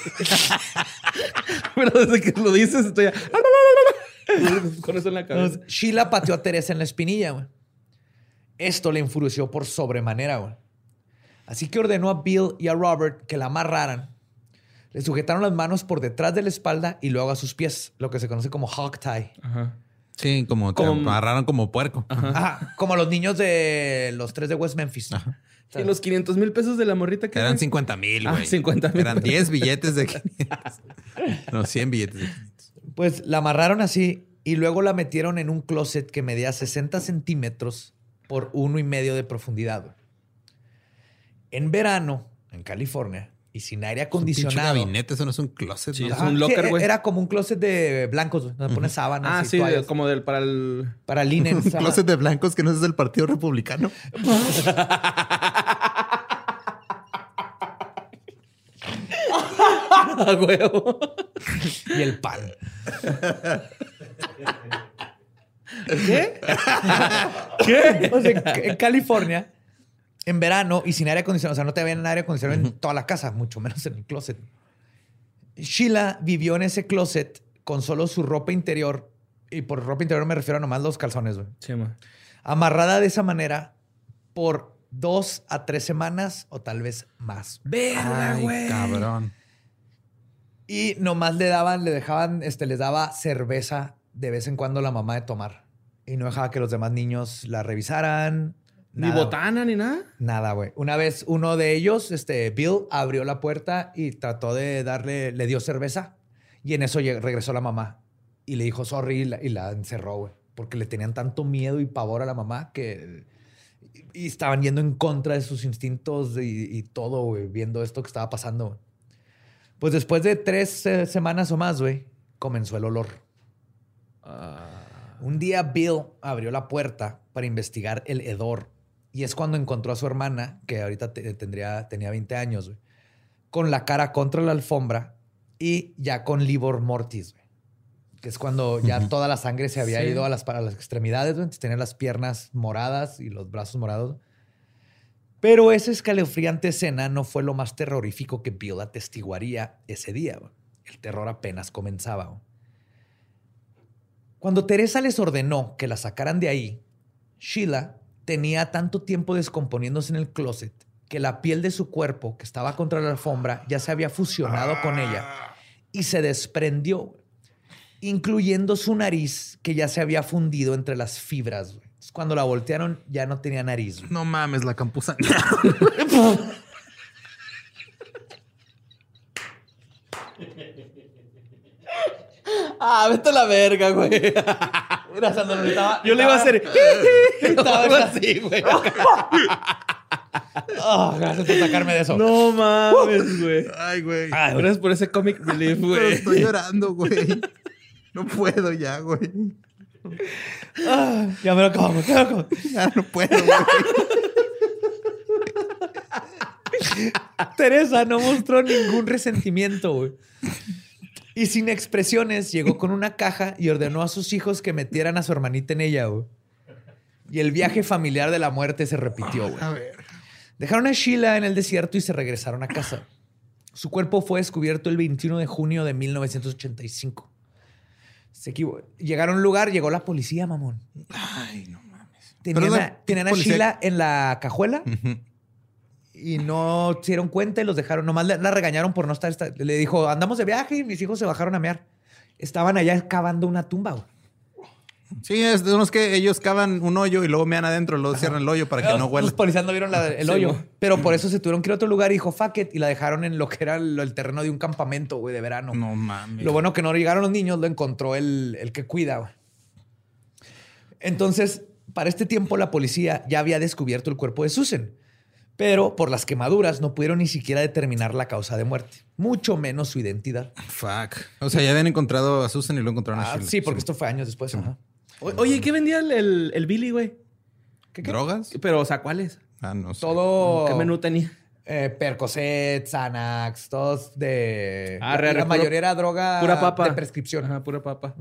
Pero desde que lo dices estoy ya... Con eso en la cabeza.
Entonces, Sheila pateó a Teresa en la espinilla, güey. Esto le enfureció por sobremanera, güey. Así que ordenó a Bill y a Robert que la amarraran. Le sujetaron las manos por detrás de la espalda y luego a sus pies, lo que se conoce como hog tie.
Ajá.
Sí, como te
Como-
amarraron como puerco.
Ajá, como los niños de los tres de West Memphis.
Ajá.
Y los quinientos mil pesos de la morrita que...
Eran cincuenta mil,
Ah,
güey.
cincuenta mil.
Eran diez billetes de quinientos. No, cien billetes de quinientos.
Pues la amarraron así y luego la metieron en un closet que medía sesenta centímetros por uno y medio de profundidad. güey. En verano, en California, y sin aire
Un pinche
acondicionado.
gabinete, eso no es un closet.
Sí,
¿no?
es un
sí,
locker, güey.
Era como un closet de blancos, güey, donde pones sábanas
Ah,
y
sí,
toallas
como del para el...
para linens.
Un closet de blancos que no es del Partido Republicano.
Ah, huevo.
y el pan.
¿Qué?
¿Qué? O sea, en- en California, en verano y sin aire acondicionado, o sea, no te habían aire acondicionado en toda la casa, mucho menos en el closet. Sheila vivió en ese closet con solo su ropa interior, y por ropa interior me refiero a nomás los calzones, güey.
Sí, ma.
Amarrada de esa manera por dos a tres semanas o tal vez más.
Verga,
Ay,
güey.
cabrón.
Y nomás le daban, le dejaban, este, les daba cerveza de vez en cuando la mamá de tomar. Y no dejaba que los demás niños la revisaran.
Ni
Nada,
botana, ni nada.
Nada, güey. Una vez uno de ellos, este, Bill, abrió la puerta y trató de darle, le dio cerveza. Y en eso lleg- regresó la mamá. Y le dijo sorry y la, y la encerró, güey. Porque le tenían tanto miedo y pavor a la mamá que... Y, y estaban yendo en contra de sus instintos y, y todo, güey, viendo esto que estaba pasando, güey. Pues después de tres eh, semanas o más, güey, comenzó el olor. Un día Bill abrió la puerta para investigar el hedor Y es cuando encontró a su hermana, que ahorita te- tendría, tenía veinte años, güey, con la cara contra la alfombra y ya con livor mortis, güey. Que es cuando ya
Ujú.
toda la sangre se había
Sí.
ido a las, para las extremidades, güey. Entonces tenía las piernas moradas y los brazos morados. Pero esa escalofriante escena no fue lo más terrorífico que Bill atestiguaría ese día, güey. El terror apenas comenzaba, güey. Cuando Teresa les ordenó que la sacaran de ahí, Sheila tenía tanto tiempo descomponiéndose en el closet que la piel de su cuerpo, que estaba contra la alfombra, ya se había fusionado con ella y se desprendió, güey, incluyendo su nariz, que ya se había fundido entre las fibras, güey. Entonces, cuando la voltearon, ya no tenía nariz, güey.
No mames, la campusa.
Ah, vete a la verga, güey. Mira, Sandro, estaba...
Yo le iba a hacer...
Estaba
algo así, güey.
Oh, gracias por sacarme de eso.
No mames, güey.
Ay, güey.
Ay, güey.
Gracias por ese comic relief,
Pero
güey.
estoy llorando, güey. No puedo ya, güey.
Ah, ya me lo como, ya me lo acabo.
Ya no puedo, güey.
Teresa no mostró ningún resentimiento, güey. Y sin expresiones llegó con una caja y ordenó a sus hijos que metieran a su hermanita en ella, güey. Y el viaje familiar de la muerte se repitió, güey.
A ver.
Dejaron a Sheila en el desierto y se regresaron a casa. Su cuerpo fue descubierto el veintiuno de junio de mil novecientos ochenta y cinco. Se equivo- Llegaron a un lugar, llegó la policía, mamón.
Ay, no mames.
Tenían,
Pero
a,
la
tenían a
policía-
Sheila en la cajuela
Ujú.
y no se dieron cuenta y los dejaron. Nomás la, la regañaron por no estar, estar- Le dijo, andamos de viaje y mis hijos se bajaron a mear. Estaban allá cavando una tumba, güey.
Sí, es de unos que ellos cavan un hoyo y luego mean adentro, luego cierran el hoyo para que no huela.
Los policías no vieron la- el
Sí,
hoyo.
güey.
Pero por eso se tuvieron que ir a otro lugar y dijo, fuck it. Y la dejaron en lo que era el, el terreno de un campamento, güey, de verano.
No mames.
Lo bueno que no llegaron los niños, lo encontró el, el que cuida, güey. Entonces, para este tiempo, la policía ya había descubierto el cuerpo de Susan. Pero por las quemaduras no pudieron ni siquiera determinar la causa de muerte. Mucho menos su identidad.
Fuck. O sea, ya habían encontrado a Susan y lo encontraron a
Ah,
Sheila.
sí, porque esto fue años después. Ajá.
O- Oye, ¿qué vendía el, el, el Billy, güey?
¿Qué, qué?
¿Drogas?
Pero, o sea, ¿cuáles?
Ah, no sé.
Todo...
¿Qué menú tenía?
Eh, Percocet, Xanax, todos de...
Ah,
la,
re, re,
la
puro-
mayoría era droga
Pura papa.
de prescripción.
Ajá, pura papa.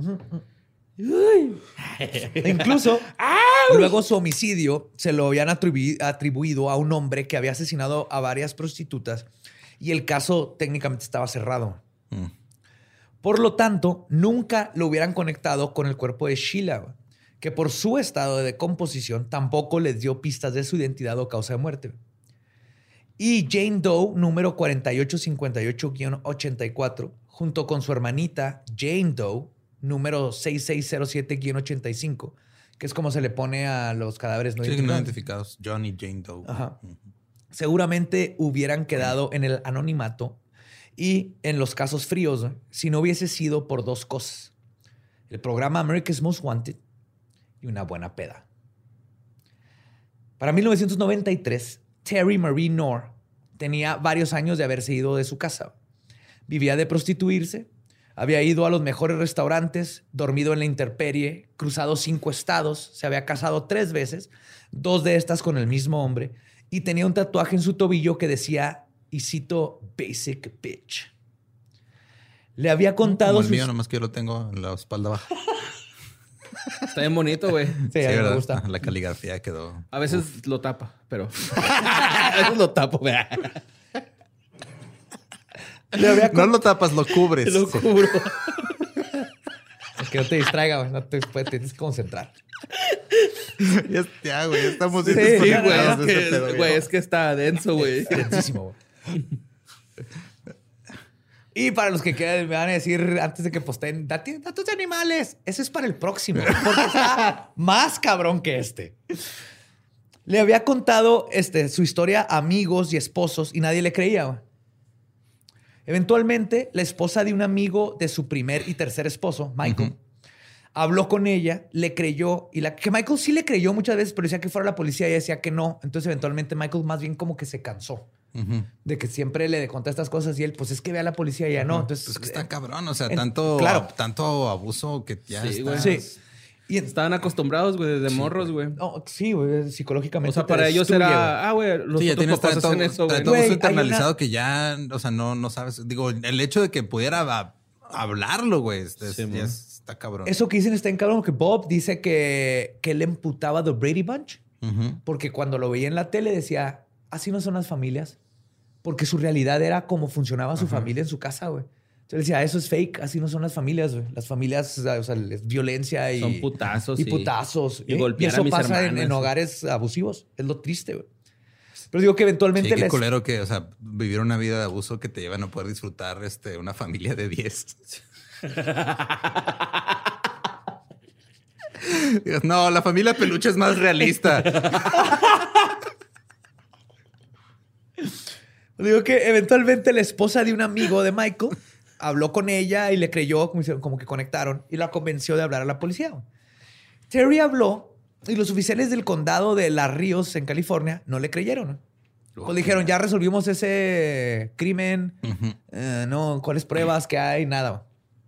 E incluso, luego su homicidio se lo habían atribu- atribuido a un hombre que había asesinado a varias prostitutas y el caso técnicamente estaba cerrado.
Mm.
Por lo tanto, nunca lo hubieran conectado con el cuerpo de Sheila, que por su estado de decomposición tampoco les dio pistas de su identidad o causa de muerte. Y Jane Doe, número cuarenta y ocho cincuenta y ocho guion ochenta y cuatro, junto con su hermanita Jane Doe, número sesenta y seis cero siete guion ochenta y cinco, que es como se le pone a los cadáveres no
Sí, no
identificados.
identificados. John y Jane Doe.
Ajá.
Ujú.
Seguramente hubieran quedado en el anonimato y en los casos fríos, ¿no?, si no hubiese sido por dos cosas. El programa America's Most Wanted y una buena peda. Para mil novecientos noventa y tres, Terry Marie Knorr tenía varios años de haberse ido de su casa. Vivía de prostituirse, había ido a los mejores restaurantes, dormido en la intemperie, cruzado cinco estados, se había casado tres veces, dos de estas con el mismo hombre, y tenía un tatuaje en su tobillo que decía, y cito, Basic Bitch. Le había contado
Como el
sus...
mío, nomás que yo lo tengo en la espalda baja.
Está bien bonito, güey.
Sí,
Sí,
a mí me
¿verdad?
gusta.
La caligrafía quedó.
A veces lo tapa, pero... A veces lo tapo, güey.
Le había
No lo tapas, lo cubres.
Lo cubro.
Que no te distraiga, güey. No te, pues, tienes que concentrar.
Ya, ya, güey, ya estamos
Sí,
bien
Sí, güey.
desconectados
Es
de este
que,
pedo,
güey,
ya.
es que está denso, güey.
Densísimo, güey. Y para los que quieran, me van a decir antes de que posteen "Dati- datos de animales. Eso es para el próximo, porque está más cabrón que este. Le había contado este, su historia a amigos y esposos y nadie le creía, güey. Eventualmente, la esposa de un amigo de su primer y tercer esposo, Michael,
Ujú.
habló con ella, le creyó, y la que Michael sí le creyó muchas veces, pero decía que fuera la policía y ella decía que no. Entonces, eventualmente, Michael más bien como que se cansó
Ujú.
de que siempre le conté estas cosas y él, pues es que ve a la policía y ya no. Entonces,
Pues que está cabrón, o sea,
en-
tanto,
claro.
tanto abuso que ya
Sí,
está.
güey.
Sí.
Y estaban acostumbrados, güey, desde sí, morros, güey.
No, sí, güey, psicológicamente.
O sea, para ellos
destruye,
era,
güey.
ah, güey, los
sí,
otros
tienes
papás
todo,
hacen eso, güey.
todo eso
Güey,
internalizado
una...
que ya, o sea, no, no sabes. Digo, el hecho de que pudiera a, hablarlo, güey, es, sí, ya está cabrón.
Eso que dicen está en cabrón, que Bob dice que, que él emputaba The Brady Bunch. Uh-huh. Porque cuando lo veía en la tele decía, así no son las familias. Porque su realidad era cómo funcionaba su uh-huh. familia en su casa, güey. Entonces decía, eso es fake, así no son las familias, güey. Las familias, o sea, es violencia y...
Son putazos.
Y putazos.
Y,
¿eh?
golpear
y eso
a mis
pasa en, en hogares abusivos. Es lo triste, güey. Pero digo que eventualmente...
Sí, qué
les...
culero que, o sea, vivir una vida de abuso que te lleva a no poder disfrutar este, una familia de diez. No, la familia peluche es más realista.
Digo que eventualmente la esposa de un amigo de Michael habló con ella y le creyó, como que conectaron, y la convenció de hablar a la policía. Terry habló y los oficiales del condado de Las Ríos, en California, no le creyeron. Oh, pues dijeron, ya resolvimos ese crimen, uh-huh. uh, no, ¿cuáles pruebas que hay? Nada.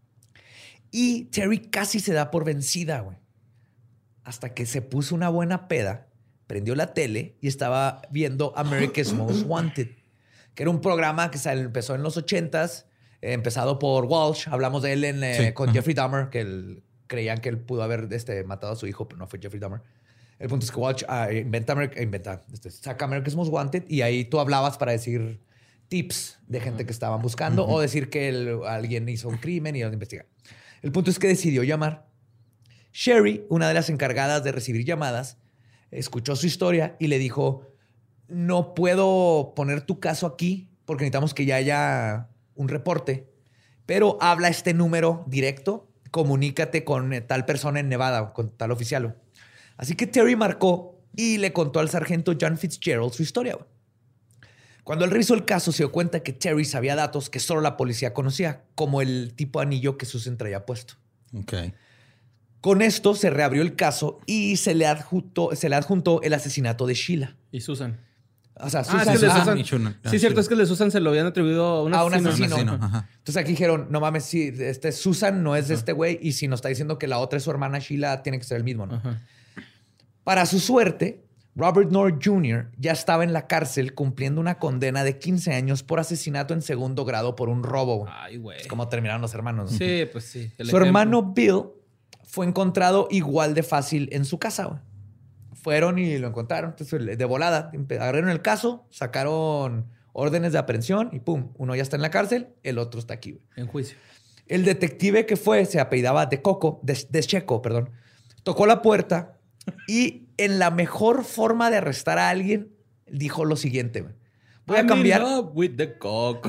Y Terry casi se da por vencida, güey. Hasta que se puso una buena peda, prendió la tele y estaba viendo America's Most Wanted, que era un programa que empezó en los ochentas, eh, empezado por Walsh. Hablamos de él en, eh, sí. con uh-huh. Jeffrey Dahmer, que él, creían que él pudo haber este, matado a su hijo, pero no fue Jeffrey Dahmer. El punto es que Walsh uh, inventa, inventa este, saca America's Most Wanted y ahí tú hablabas para decir tips de gente que estaban buscando uh-huh. o decir que el, alguien hizo un crimen y iban a investigar. El punto es que decidió llamar. Sherry, una de las encargadas de recibir llamadas, escuchó su historia y le dijo... No puedo poner tu caso aquí porque necesitamos que ya haya un reporte, pero habla este número directo, comunícate con tal persona en Nevada, con tal oficial. Así que Terry marcó y le contó al sargento John Fitzgerald su historia. Cuando él revisó el caso, se dio cuenta que Terry sabía datos que solo la policía conocía, como el tipo de anillo que Susan traía puesto.
Okay.
Con esto se reabrió el caso y se le adjuntó, se le adjuntó el asesinato de Sheila.
Y Susan.
O sea, Susan.
Ah, es que
ah,
Susan. Chuna, sí, cierto, es que el de Susan se lo habían atribuido a un
a
asesino.
un asesino.
Un asesino. Ajá.
Entonces aquí dijeron, no mames, sí, este Susan no es de este güey y si nos está diciendo que la otra es su hermana Sheila, tiene que ser el mismo, ¿no? Ajá. Para su suerte, Robert Knorr junior ya estaba en la cárcel cumpliendo una condena de quince años por asesinato en segundo grado por un robo.
Ay, güey.
Es como terminaron los hermanos, ¿no?
Sí, pues sí.
Su ejemplo. hermano Bill fue encontrado igual de fácil en su casa, güey. Fueron y lo encontraron. Entonces, de volada, agarraron el caso, sacaron órdenes de aprehensión y pum, uno ya está en la cárcel, el otro está aquí, güey.
En juicio.
El detective que fue, se apellidaba de Coco, de, de Checo, perdón, tocó la puerta y en la mejor forma de arrestar a alguien, dijo lo siguiente, güey. Voy
I'm
a cambiar...
in love with the Coco.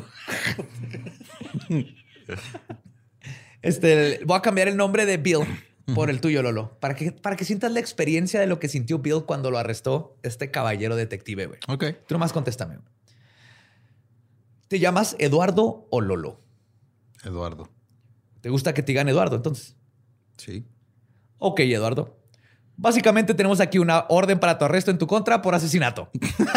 este, voy a cambiar el nombre de Bill por el tuyo, Lolo. Para que, para que sientas la experiencia de lo que sintió Bill cuando lo arrestó este caballero detective, güey.
Ok.
Tú nomás contéstame. ¿Te llamas Eduardo o Lolo?
Eduardo.
¿Te gusta que te digan Eduardo, entonces?
Sí.
Ok, Eduardo. Básicamente tenemos aquí una orden para tu arresto en tu contra por asesinato.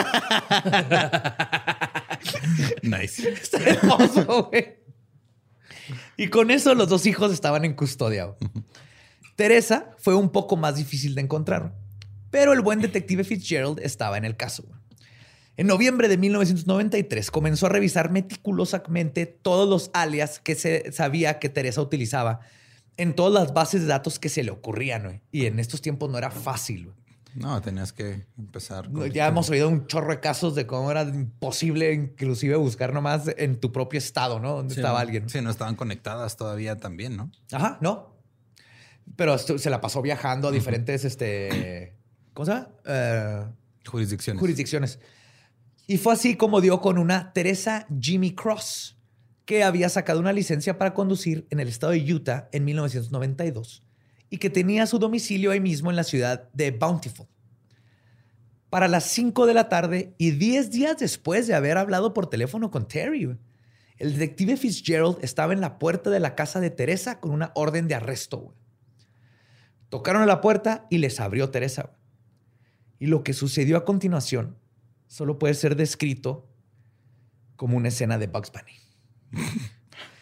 Nice.
Está hermoso, güey. Y con eso los dos hijos estaban en custodia. Teresa fue un poco más difícil de encontrar, pero el buen detective Fitzgerald estaba en el caso. En noviembre de mil novecientos noventa y tres comenzó a revisar meticulosamente todos los alias que se sabía que Teresa utilizaba en todas las bases de datos que se le ocurrían, güey. Y en estos tiempos no era fácil, güey.
No, tenías que empezar. Con
ya hemos oído un chorro de casos de cómo era imposible inclusive buscar nomás en tu propio estado, ¿no? Donde
sí,
estaba alguien.
Sí, no estaban conectadas todavía también, ¿no?
Ajá, no. Pero se la pasó viajando a diferentes, uh-huh. este, ¿cómo se llama? Uh,
jurisdicciones.
Jurisdicciones. Y fue así como dio con una Teresa Jimmy Cross, que había sacado una licencia para conducir en el estado de Utah en mil novecientos noventa y dos y que tenía su domicilio ahí mismo en la ciudad de Bountiful. Para las cinco de la tarde y diez días después de haber hablado por teléfono con Terry, el detective Fitzgerald estaba en la puerta de la casa de Teresa con una orden de arresto, güey. Tocaron a la puerta y les abrió Teresa. Y lo que sucedió a continuación solo puede ser descrito como una escena de Bugs Bunny.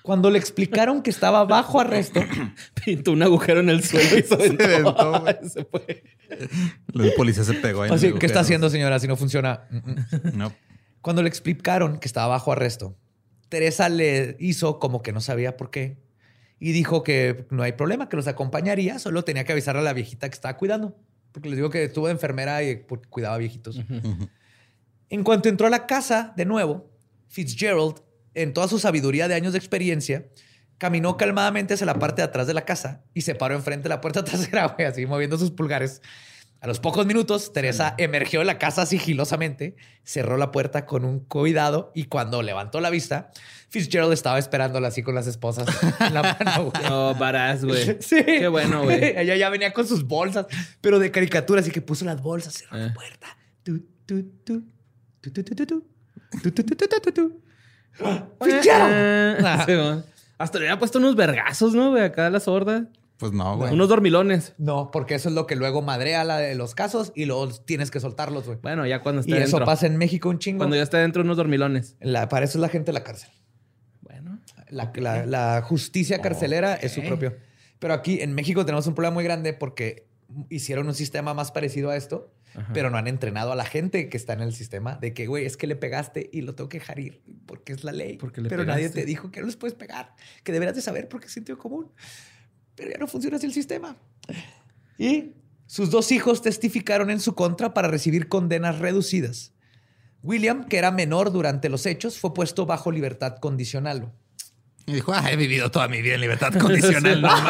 Cuando le explicaron que estaba bajo arresto,
pintó un agujero en el suelo y se aventó.
Se fue. El policía se pegó ahí.
Así, ¿qué está haciendo, señora? Si no funciona.
No.
Cuando le explicaron que estaba bajo arresto, Teresa le hizo como que no sabía por qué y dijo que no hay problema, que los acompañaría, solo tenía que avisarle a la viejita que estaba cuidando. Porque les digo que estuvo de enfermera y porque cuidaba viejitos. Uh-huh. Uh-huh. En cuanto entró a la casa de nuevo, Fitzgerald, en toda su sabiduría de años de experiencia, caminó calmadamente hacia la parte de atrás de la casa y se paró enfrente de la puerta trasera, güey, así moviendo sus pulgares. A los pocos minutos, Teresa emergió de la casa sigilosamente, cerró la puerta con un cuidado y cuando levantó la vista, Fitzgerald estaba esperándola así con las esposas en la mano, güey.
Oh, badass, güey.
Sí.
Qué bueno, güey.
Ella ya venía con sus bolsas, pero de caricatura, así que puso las bolsas, cerró eh. la puerta. Tu, tu, tu, tu, tu, tu, tu, tu, tu, tu, tu, tu, tu, tu.
¡Fitzgerald! Hasta le había puesto unos vergazos, ¿no, güey? Acá a la sorda.
Pues no, güey.
Unos dormilones.
No, porque eso es lo que luego madrea la de los casos y luego tienes que soltarlos, güey.
Bueno, ya cuando está
y
dentro.
Y eso pasa en México un chingo.
Cuando ya está dentro, unos dormilones.
La, para eso es la gente de la cárcel.
Bueno.
La, la, la justicia carcelera okay. es su propio. Pero aquí en México tenemos un problema muy grande porque hicieron un sistema más parecido a esto, ajá, pero no han entrenado a la gente que está en el sistema de que, güey, es que le pegaste y lo tengo que dejar ir porque es la ley.
Porque le
pero
pegaste.
Nadie te dijo que no les puedes pegar, que deberás de saber porque es sentido común. Pero ya no funciona así el sistema. Y sus dos hijos testificaron en su contra para recibir condenas reducidas. William, que era menor durante los hechos, fue puesto bajo libertad condicional.
Y dijo, ah, he vivido toda mi vida en libertad condicional. No,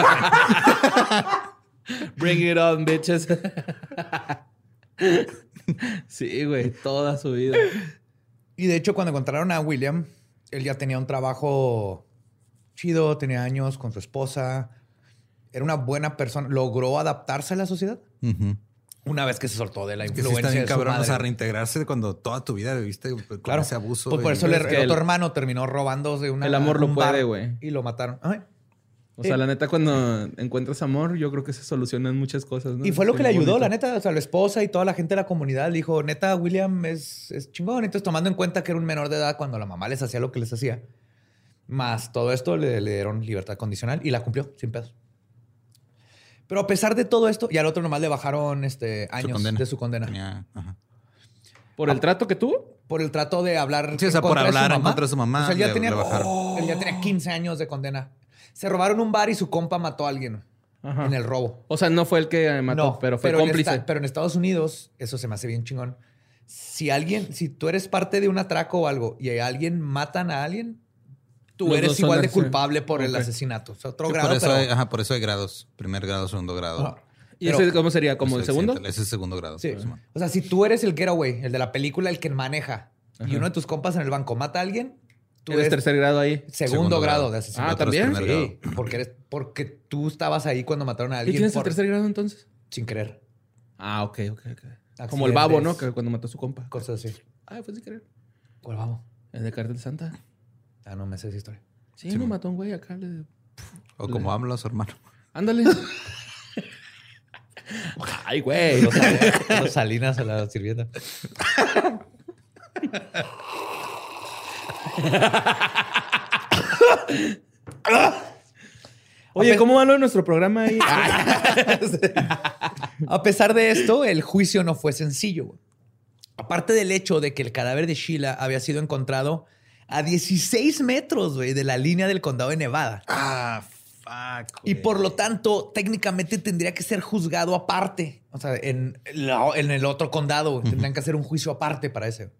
bring it on, bitches. Sí, güey, toda su vida.
Y de hecho, cuando encontraron a William, él ya tenía un trabajo chido, tenía años con su esposa. Era una buena persona. Logró adaptarse a la sociedad. Uh-huh. Una vez que se soltó de la
es
influencia
que sí está bien
de su
cabrón,
madre.
O sea, reintegrarse cuando toda tu vida viviste con claro. ese abuso.
Pues por
y...
eso el, el otro
el...
hermano terminó robando de una...
El amor lo puede, güey.
Y lo mataron. Ay.
O sea, eh. la neta, cuando encuentras amor, yo creo que se solucionan muchas cosas, ¿no?
Y fue lo que
es
le ayudó,
bonito.
la neta. O sea, la esposa y toda la gente de la comunidad le dijo, neta, William es, es chingón. Entonces, tomando en cuenta que era un menor de edad cuando la mamá les hacía lo que les hacía. Más todo esto, le, le dieron libertad condicional y la cumplió sin pedos. Pero a pesar de todo esto, y al otro nomás le bajaron este, años su de su condena.
Tenía, ajá.
¿Por el trato que tuvo?
Por el trato de hablar
sí, o sea, por hablar en contra de su mamá.
O sea, él ya,
le,
tenía,
le
oh, él ya tenía quince años de condena. Se robaron un bar y su compa mató a alguien ajá. en el robo.
O sea, no fue el que mató, no, pero fue
pero
cómplice.
En esta, pero en Estados Unidos, eso se me hace bien chingón. Si alguien, si tú eres parte de un atraco o algo y alguien matan a alguien, tú Los eres igual de culpable por okay. el asesinato. O sea, otro
sí,
grado,
por eso
pero...
hay, ajá, por eso hay grados. Primer grado, segundo grado.
Ajá.
¿Y pero, ese cómo sería? ¿Como el segundo?
Ese es el segundo grado.
Sí. O sea, si tú eres el getaway, el de la película, el que maneja, ajá. y uno de tus compas en el banco mata a alguien,
tú eres tercer grado ahí.
Segundo, segundo grado. grado de asesinato.
Ah, ¿también?
Sí, porque, eres, porque tú estabas ahí cuando mataron a alguien.
¿Y tienes
por...
el tercer grado entonces?
Sin querer.
Ah, ok, ok, ok. Como el babo, ¿no? Que cuando mató a su compa.
Cosas así.
Ah, fue sin querer.
¿Cuál babo?
El de Cártel Santa.
Ah, no me sé esa historia.
Sí, sí me mató un güey acá. Le...
O como habla su hermano.
Ándale. Ay, güey.
Los, los Salinas a la sirvienta.
Oye, ¿cómo va lo de nuestro programa ahí?
A pesar de esto, el juicio no fue sencillo. Güey. Aparte del hecho de que el cadáver de Sheila había sido encontrado a dieciséis metros güey, de la línea del condado de Nevada.
Ah, fuck.
Y por lo tanto, técnicamente tendría que ser juzgado aparte. O sea, en, en el otro condado uh-huh. tendrían que hacer un juicio aparte para ese.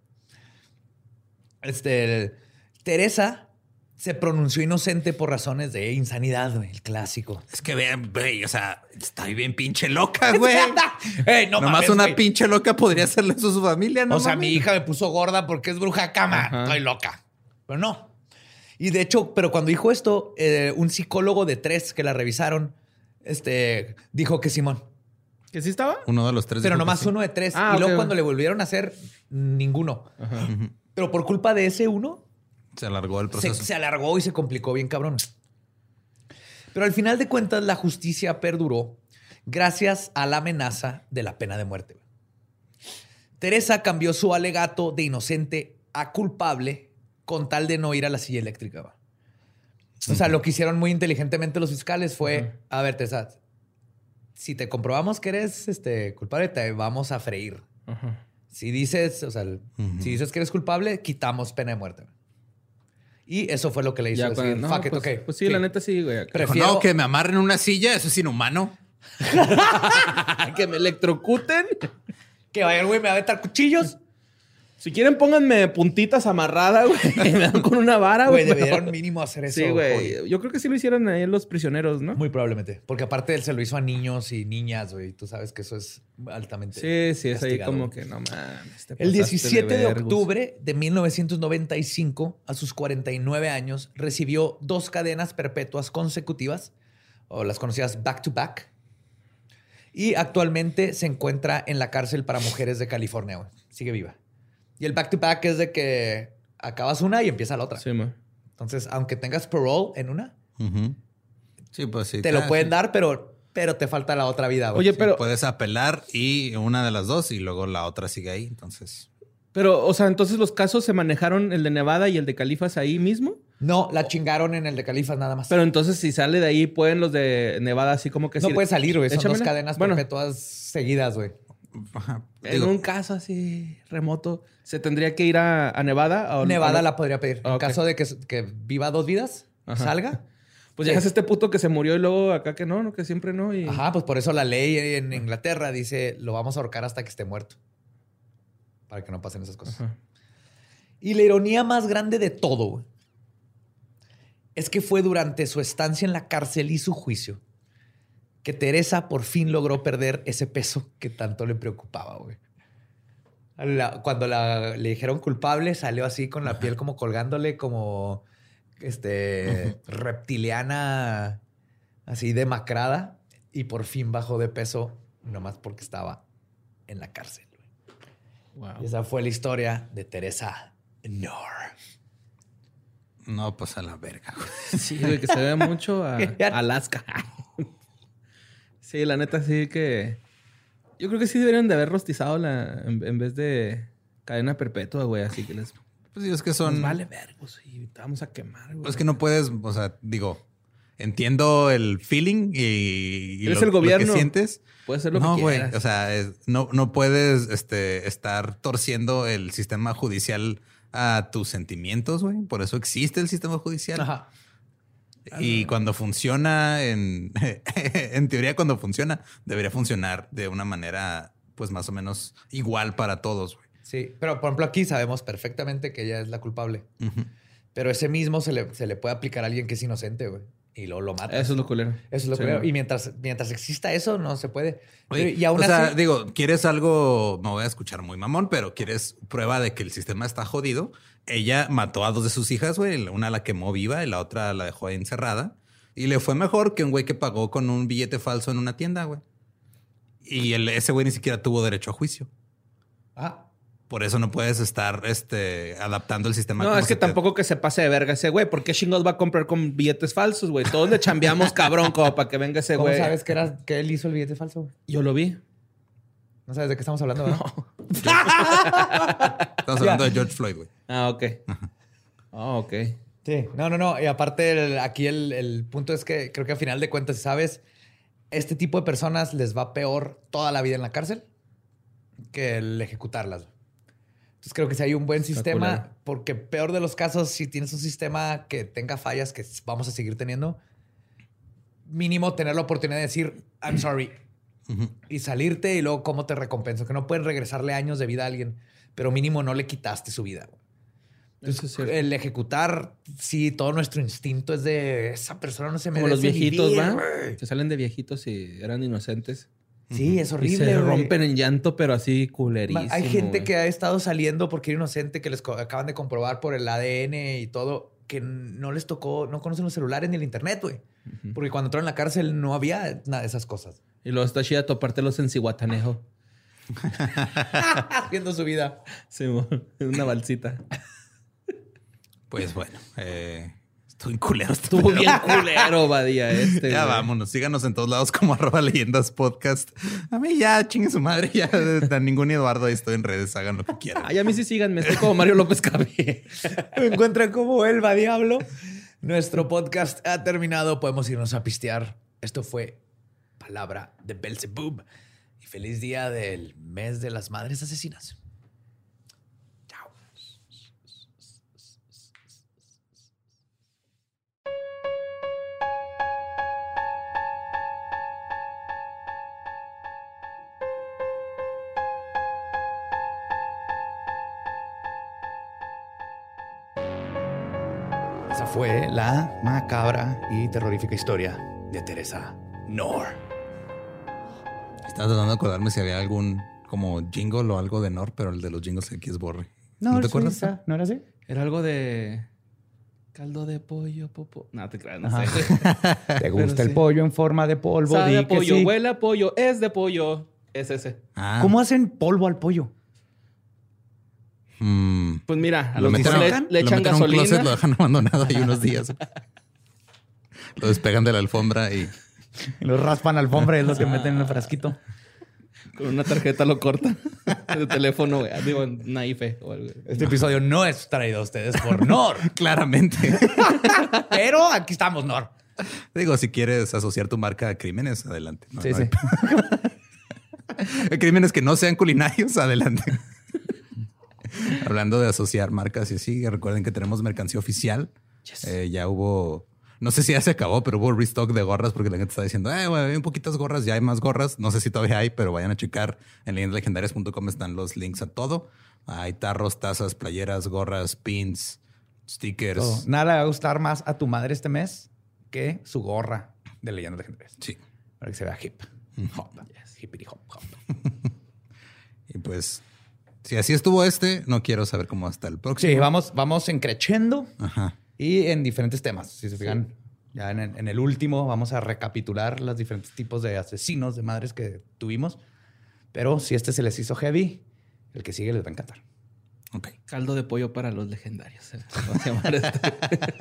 Este, Teresa se pronunció inocente por razones de insanidad, güey, el clásico.
Es que vean, güey, o sea, está bien pinche loca, güey.
Hey, no
Nomás
mames,
una
güey.
pinche loca podría hacerle eso a su familia, ¿no?
O sea,
mames.
mi hija me puso gorda porque es bruja cama. Ajá. Estoy loca. Pero no. Y de hecho, pero cuando dijo esto, eh, un psicólogo de tres que la revisaron, este, dijo que Simón.
¿Que sí estaba?
Uno de los tres.
Pero nomás sí. uno de tres.
Ah,
y luego
okay.
cuando le volvieron a hacer, ninguno. Ajá. Pero por culpa de ese uno,
se alargó el proceso.
Se, se alargó y se complicó bien cabrón. Pero al final de cuentas, la justicia perduró gracias a la amenaza de la pena de muerte. Teresa cambió su alegato de inocente a culpable con tal de no ir a la silla eléctrica. O sea, lo que hicieron muy inteligentemente los fiscales fue, uh-huh. a ver, Tessa, si te comprobamos que eres este, culpable, te vamos a freír. Uh-huh. Si dices, o sea, uh-huh. si dices que eres culpable, quitamos pena de muerte. Y eso fue lo que le hizo.
Ya,
decir,
cuando, no,
fuck it,
pues,
okay.
pues sí, sí, la neta sí, güey.
Prefiero... No, que me amarren en una silla, eso es inhumano.
Que me electrocuten.
Que vaya el güey, me va a aventar cuchillos.
Si quieren, pónganme puntitas amarradas, güey. Me dan con una vara, güey.
Güey, debieron mínimo hacer eso.
Sí, güey. Yo creo que sí lo hicieron ahí los prisioneros, ¿no?
Muy probablemente. Porque aparte él se lo hizo a niños y niñas, güey. Tú sabes que eso es altamente
Sí, sí,
castigado.
Es ahí como que no mames.
El diecisiete de, de octubre de mil novecientos noventa y cinco, a sus cuarenta y nueve años, recibió dos cadenas perpetuas consecutivas, o las conocidas back to back. Y actualmente se encuentra en la cárcel para mujeres de California, güey. Sigue viva. Y el back to back es de que acabas una y empieza la otra.
Sí, man.
Entonces, aunque tengas parole en una,
uh-huh. sí, pues sí,
te
claro,
lo pueden
sí.
dar, pero, pero te falta la otra vida. Güey.
Oye,
sí,
pero...
puedes apelar y una de las dos y luego la otra sigue ahí, entonces...
Pero, o sea, entonces los casos se manejaron el de Nevada y el de Califas ahí mismo.
No, la chingaron en el de Califas nada más.
Pero entonces si sale de ahí, pueden los de Nevada así como que...
No
si...
puede salir, güey. Son
Échamela.
dos cadenas
bueno.
perpetuas seguidas, güey.
En Digo, un caso así remoto, ¿se tendría que ir a, a Nevada? O,
Nevada
o...
la podría pedir.
Ah,
en
okay.
caso de que, que viva dos vidas, Ajá. salga.
Pues ya es este puto que se murió y luego acá que no, no que siempre no. Y...
Ajá, pues por eso la ley en Inglaterra dice lo vamos a ahorcar hasta que esté muerto. Para que no pasen esas cosas. Ajá. Y la ironía más grande de todo, güey, es que fue durante su estancia en la cárcel y su juicio que Teresa por fin logró perder ese peso que tanto le preocupaba, güey. La, cuando la, le dijeron culpable, salió así con la Ajá. piel como colgándole como este, uh-huh. reptiliana, así demacrada, y por fin bajó de peso, nomás porque estaba en la cárcel. Wow. Y esa fue la historia de Teresa Knorr.
No, pues a la verga.
Sí, güey, que se ve mucho a Alaska. Sí, la neta sí que... Yo creo que sí deberían de haber rostizado la... En, en vez de cadena perpetua, güey. Así que les...
Pues sí, es que son...
Nos vale vergos y te vamos a quemar, güey.
Pues que no puedes... O sea, digo... Entiendo el feeling y, y
¿Eres
lo,
el gobierno?
lo que sientes.
Puedes hacer lo
no,
que
güey,
quieras.
O sea, es, no, no puedes este, estar torciendo el sistema judicial a tus sentimientos, güey. Por eso existe el sistema judicial.
Ajá.
Y cuando funciona, en, en teoría cuando funciona, debería funcionar de una manera pues más o menos igual para todos, güey.
Sí, pero por ejemplo aquí sabemos perfectamente que ella es la culpable.
Uh-huh.
Pero ese mismo se le, se le puede aplicar a alguien que es inocente, güey. Y luego lo mata.
Eso es lo culero.
Eso es lo
sí,
culero.
No.
Y mientras, mientras exista eso, no se puede.
Oye,
y aún
o
así...
sea, digo, ¿quieres algo? Me voy a escuchar muy mamón, pero ¿quieres prueba de que el sistema está jodido? Ella mató a dos de sus hijas, güey. Una la quemó viva y la otra la dejó ahí encerrada. Y le fue mejor que un güey que pagó con un billete falso en una tienda, güey. Y el, ese güey ni siquiera tuvo derecho a juicio.
Ah.
Por eso no puedes estar este, adaptando el sistema.
No, es que tampoco te... que se pase de verga ese güey. ¿Por qué chingados va a comprar con billetes falsos, güey? Todos le chambeamos cabrón como para que venga ese güey.
¿Cómo sabes que, era, que él hizo el billete falso, güey?
Yo lo vi.
¿No sabes de qué estamos hablando, ¿verdad?
No.
Estamos hablando de George Floyd, güey.
Ah, ok. Ah, oh, ok.
Sí. No, no, no. Y aparte, el, aquí el, el punto es que creo que a final de cuentas, ¿sabes? Este tipo de personas les va peor toda la vida en la cárcel que el ejecutarlas. Entonces creo que si hay un buen sistema,
Espectacular.
Porque peor de los casos, si tienes un sistema que tenga fallas que vamos a seguir teniendo, mínimo tener la oportunidad de decir, I'm sorry, uh-huh. y salirte y luego cómo te recompenso. Que no puedes regresarle años de vida a alguien, pero mínimo no le quitaste su vida. Entonces, Eso es el ejecutar, sí, todo nuestro instinto es de esa persona no se merece
Como los viejitos,
vivir,
¿va?
Wey.
Que salen de viejitos y eran inocentes.
Sí, es horrible.
Y se
wey.
rompen en llanto, pero así culerísimo.
Hay gente
wey.
que ha estado saliendo porque era inocente, que les acaban de comprobar por el A D N y todo, que no les tocó, no conocen los celulares ni el internet, güey. Uh-huh. Porque cuando entraron en la cárcel no había nada de esas cosas.
Y luego está chida topártelos en Cihuatanejo.
Haciendo su vida.
Sí, en una balsita.
Pues bueno, eh, estoy culero. Este
Estuvo bien culero, Badía, este.
Ya
güey.
vámonos, síganos en todos lados como arroba leyendas podcast. A mí ya, chingue su madre, ya a ningún Eduardo ahí estoy en redes, hagan lo que quieran.
Ay, a mí sí síganme, estoy como Mario López Cabe.
Me encuentran como Elba Diablo. Nuestro podcast ha terminado. Podemos irnos a pistear. Esto fue Palabra de Belzebub. Y feliz día del mes de las madres asesinas. Chao. Esa fue la macabra y terrorífica historia de Teresa Nor.
Estaba tratando de acordarme si había algún como jingle o algo de Nor, pero el de los jingles aquí es Borre.
No,
¿No te
sí,
acuerdas?
está. ¿No era así?
Era algo de caldo de pollo, popo. No, te creas, no
Ajá.
sé.
¿Te gusta
Pero
el
sí.
pollo en forma de polvo?
Sabe
Di
a
que
pollo,
sí.
huele a pollo, es de pollo. Es ese.
Ah,
¿Cómo hacen polvo al pollo?
mm,
Pues mira, a
lo
los
meten,
le,
a-
le
lo
echan
meten a un
gasolina.
closet, lo dejan abandonado ahí unos días. Lo despegan de la alfombra y...
Y lo raspan al alfombra y es lo que meten en el frasquito.
Con una tarjeta lo cortan. De teléfono, güey. Digo, naife o algo.
Este episodio no es traído a ustedes por Nor.
Claramente.
Pero aquí estamos, Nor.
Digo, si quieres asociar tu marca a crímenes, adelante. No,
Sí,
no
sí.
hay- Crímenes que no sean culinarios, adelante. Hablando de asociar marcas y así, recuerden que tenemos mercancía oficial. Eh, ya hubo... No sé si ya se acabó, pero hubo restock de gorras porque la gente está diciendo, eh, bueno, hay un poquitas gorras, ya hay más gorras. No sé si todavía hay, pero vayan a checar. En leyendas legendarias punto com están los links a todo. Hay tarros, tazas, playeras, gorras, pins, stickers.
Todo. Nada le va a gustar más a tu madre este mes que su gorra de leyendas legendarias.
Sí.
Para que se vea hip. Hop. Hippity hop hop.
Y pues, si así estuvo este, no quiero saber cómo hasta el próximo.
Sí, vamos, vamos encrechendo
Ajá.
y en diferentes temas. Si se fijan, ya en el, en el último vamos a recapitular los diferentes tipos de asesinos de madres que tuvimos. Pero si este se les hizo heavy, el que sigue les va a encantar.
Ok.
Caldo de pollo para los legendarios. eh. Vamos a llamar este.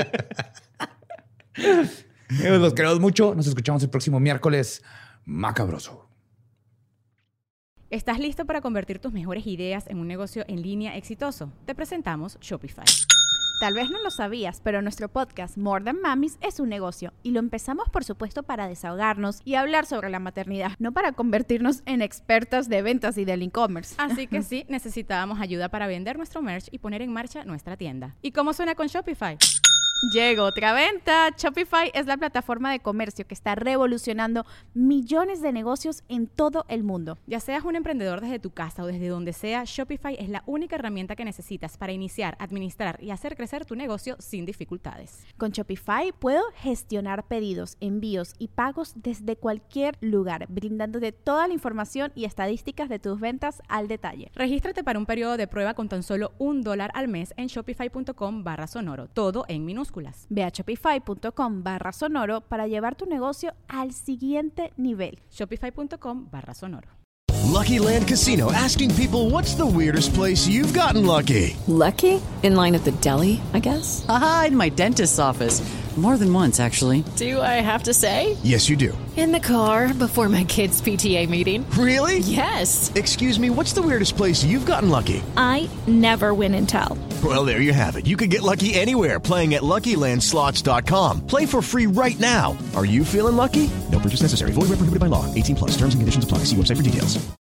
Amigos, los queremos mucho. Nos escuchamos el próximo miércoles. Macabroso.
¿Estás listo para convertir tus mejores ideas en un negocio en línea exitoso? Te presentamos Shopify.
Tal vez no lo sabías, pero nuestro podcast More Than Mamis es un negocio y lo empezamos por supuesto para desahogarnos y hablar sobre la maternidad, no para convertirnos en expertas de ventas y del e-commerce.
Así que sí, necesitábamos ayuda para vender nuestro merch y poner en marcha nuestra tienda. ¿Y cómo suena con Shopify?
Llegó otra venta. Shopify es la plataforma de comercio que está revolucionando millones de negocios en todo el mundo.
Ya seas un emprendedor desde tu casa o desde donde sea, Shopify es la única herramienta que necesitas para iniciar, administrar y hacer crecer tu negocio sin dificultades.
Con Shopify puedo gestionar pedidos, envíos y pagos desde cualquier lugar, brindándote toda la información y estadísticas de tus ventas al detalle.
Regístrate para un periodo de prueba con tan solo un dólar al mes en shopify.com barra sonoro, todo en minúsculas.
Ve a shopify.com barra sonoro para llevar tu negocio al siguiente nivel.
Shopify.com barra sonoro.
Lucky Land Casino, asking people, what's the weirdest place you've gotten lucky?
Lucky? In line at the deli, I guess?
Aha, in my dentist's office. More than once, actually.
Do I have to say?
Yes, you do.
In the car before my kids' P T A meeting.
Really?
Yes.
Excuse me, what's the weirdest place you've gotten lucky?
I never win and tell.
Well, there you have it. You can get lucky anywhere, playing at Lucky Land Slots dot com. Play for free right now. Are you feeling lucky? No purchase necessary. Void where prohibited by law. eighteen plus. Terms and conditions apply. See website for details.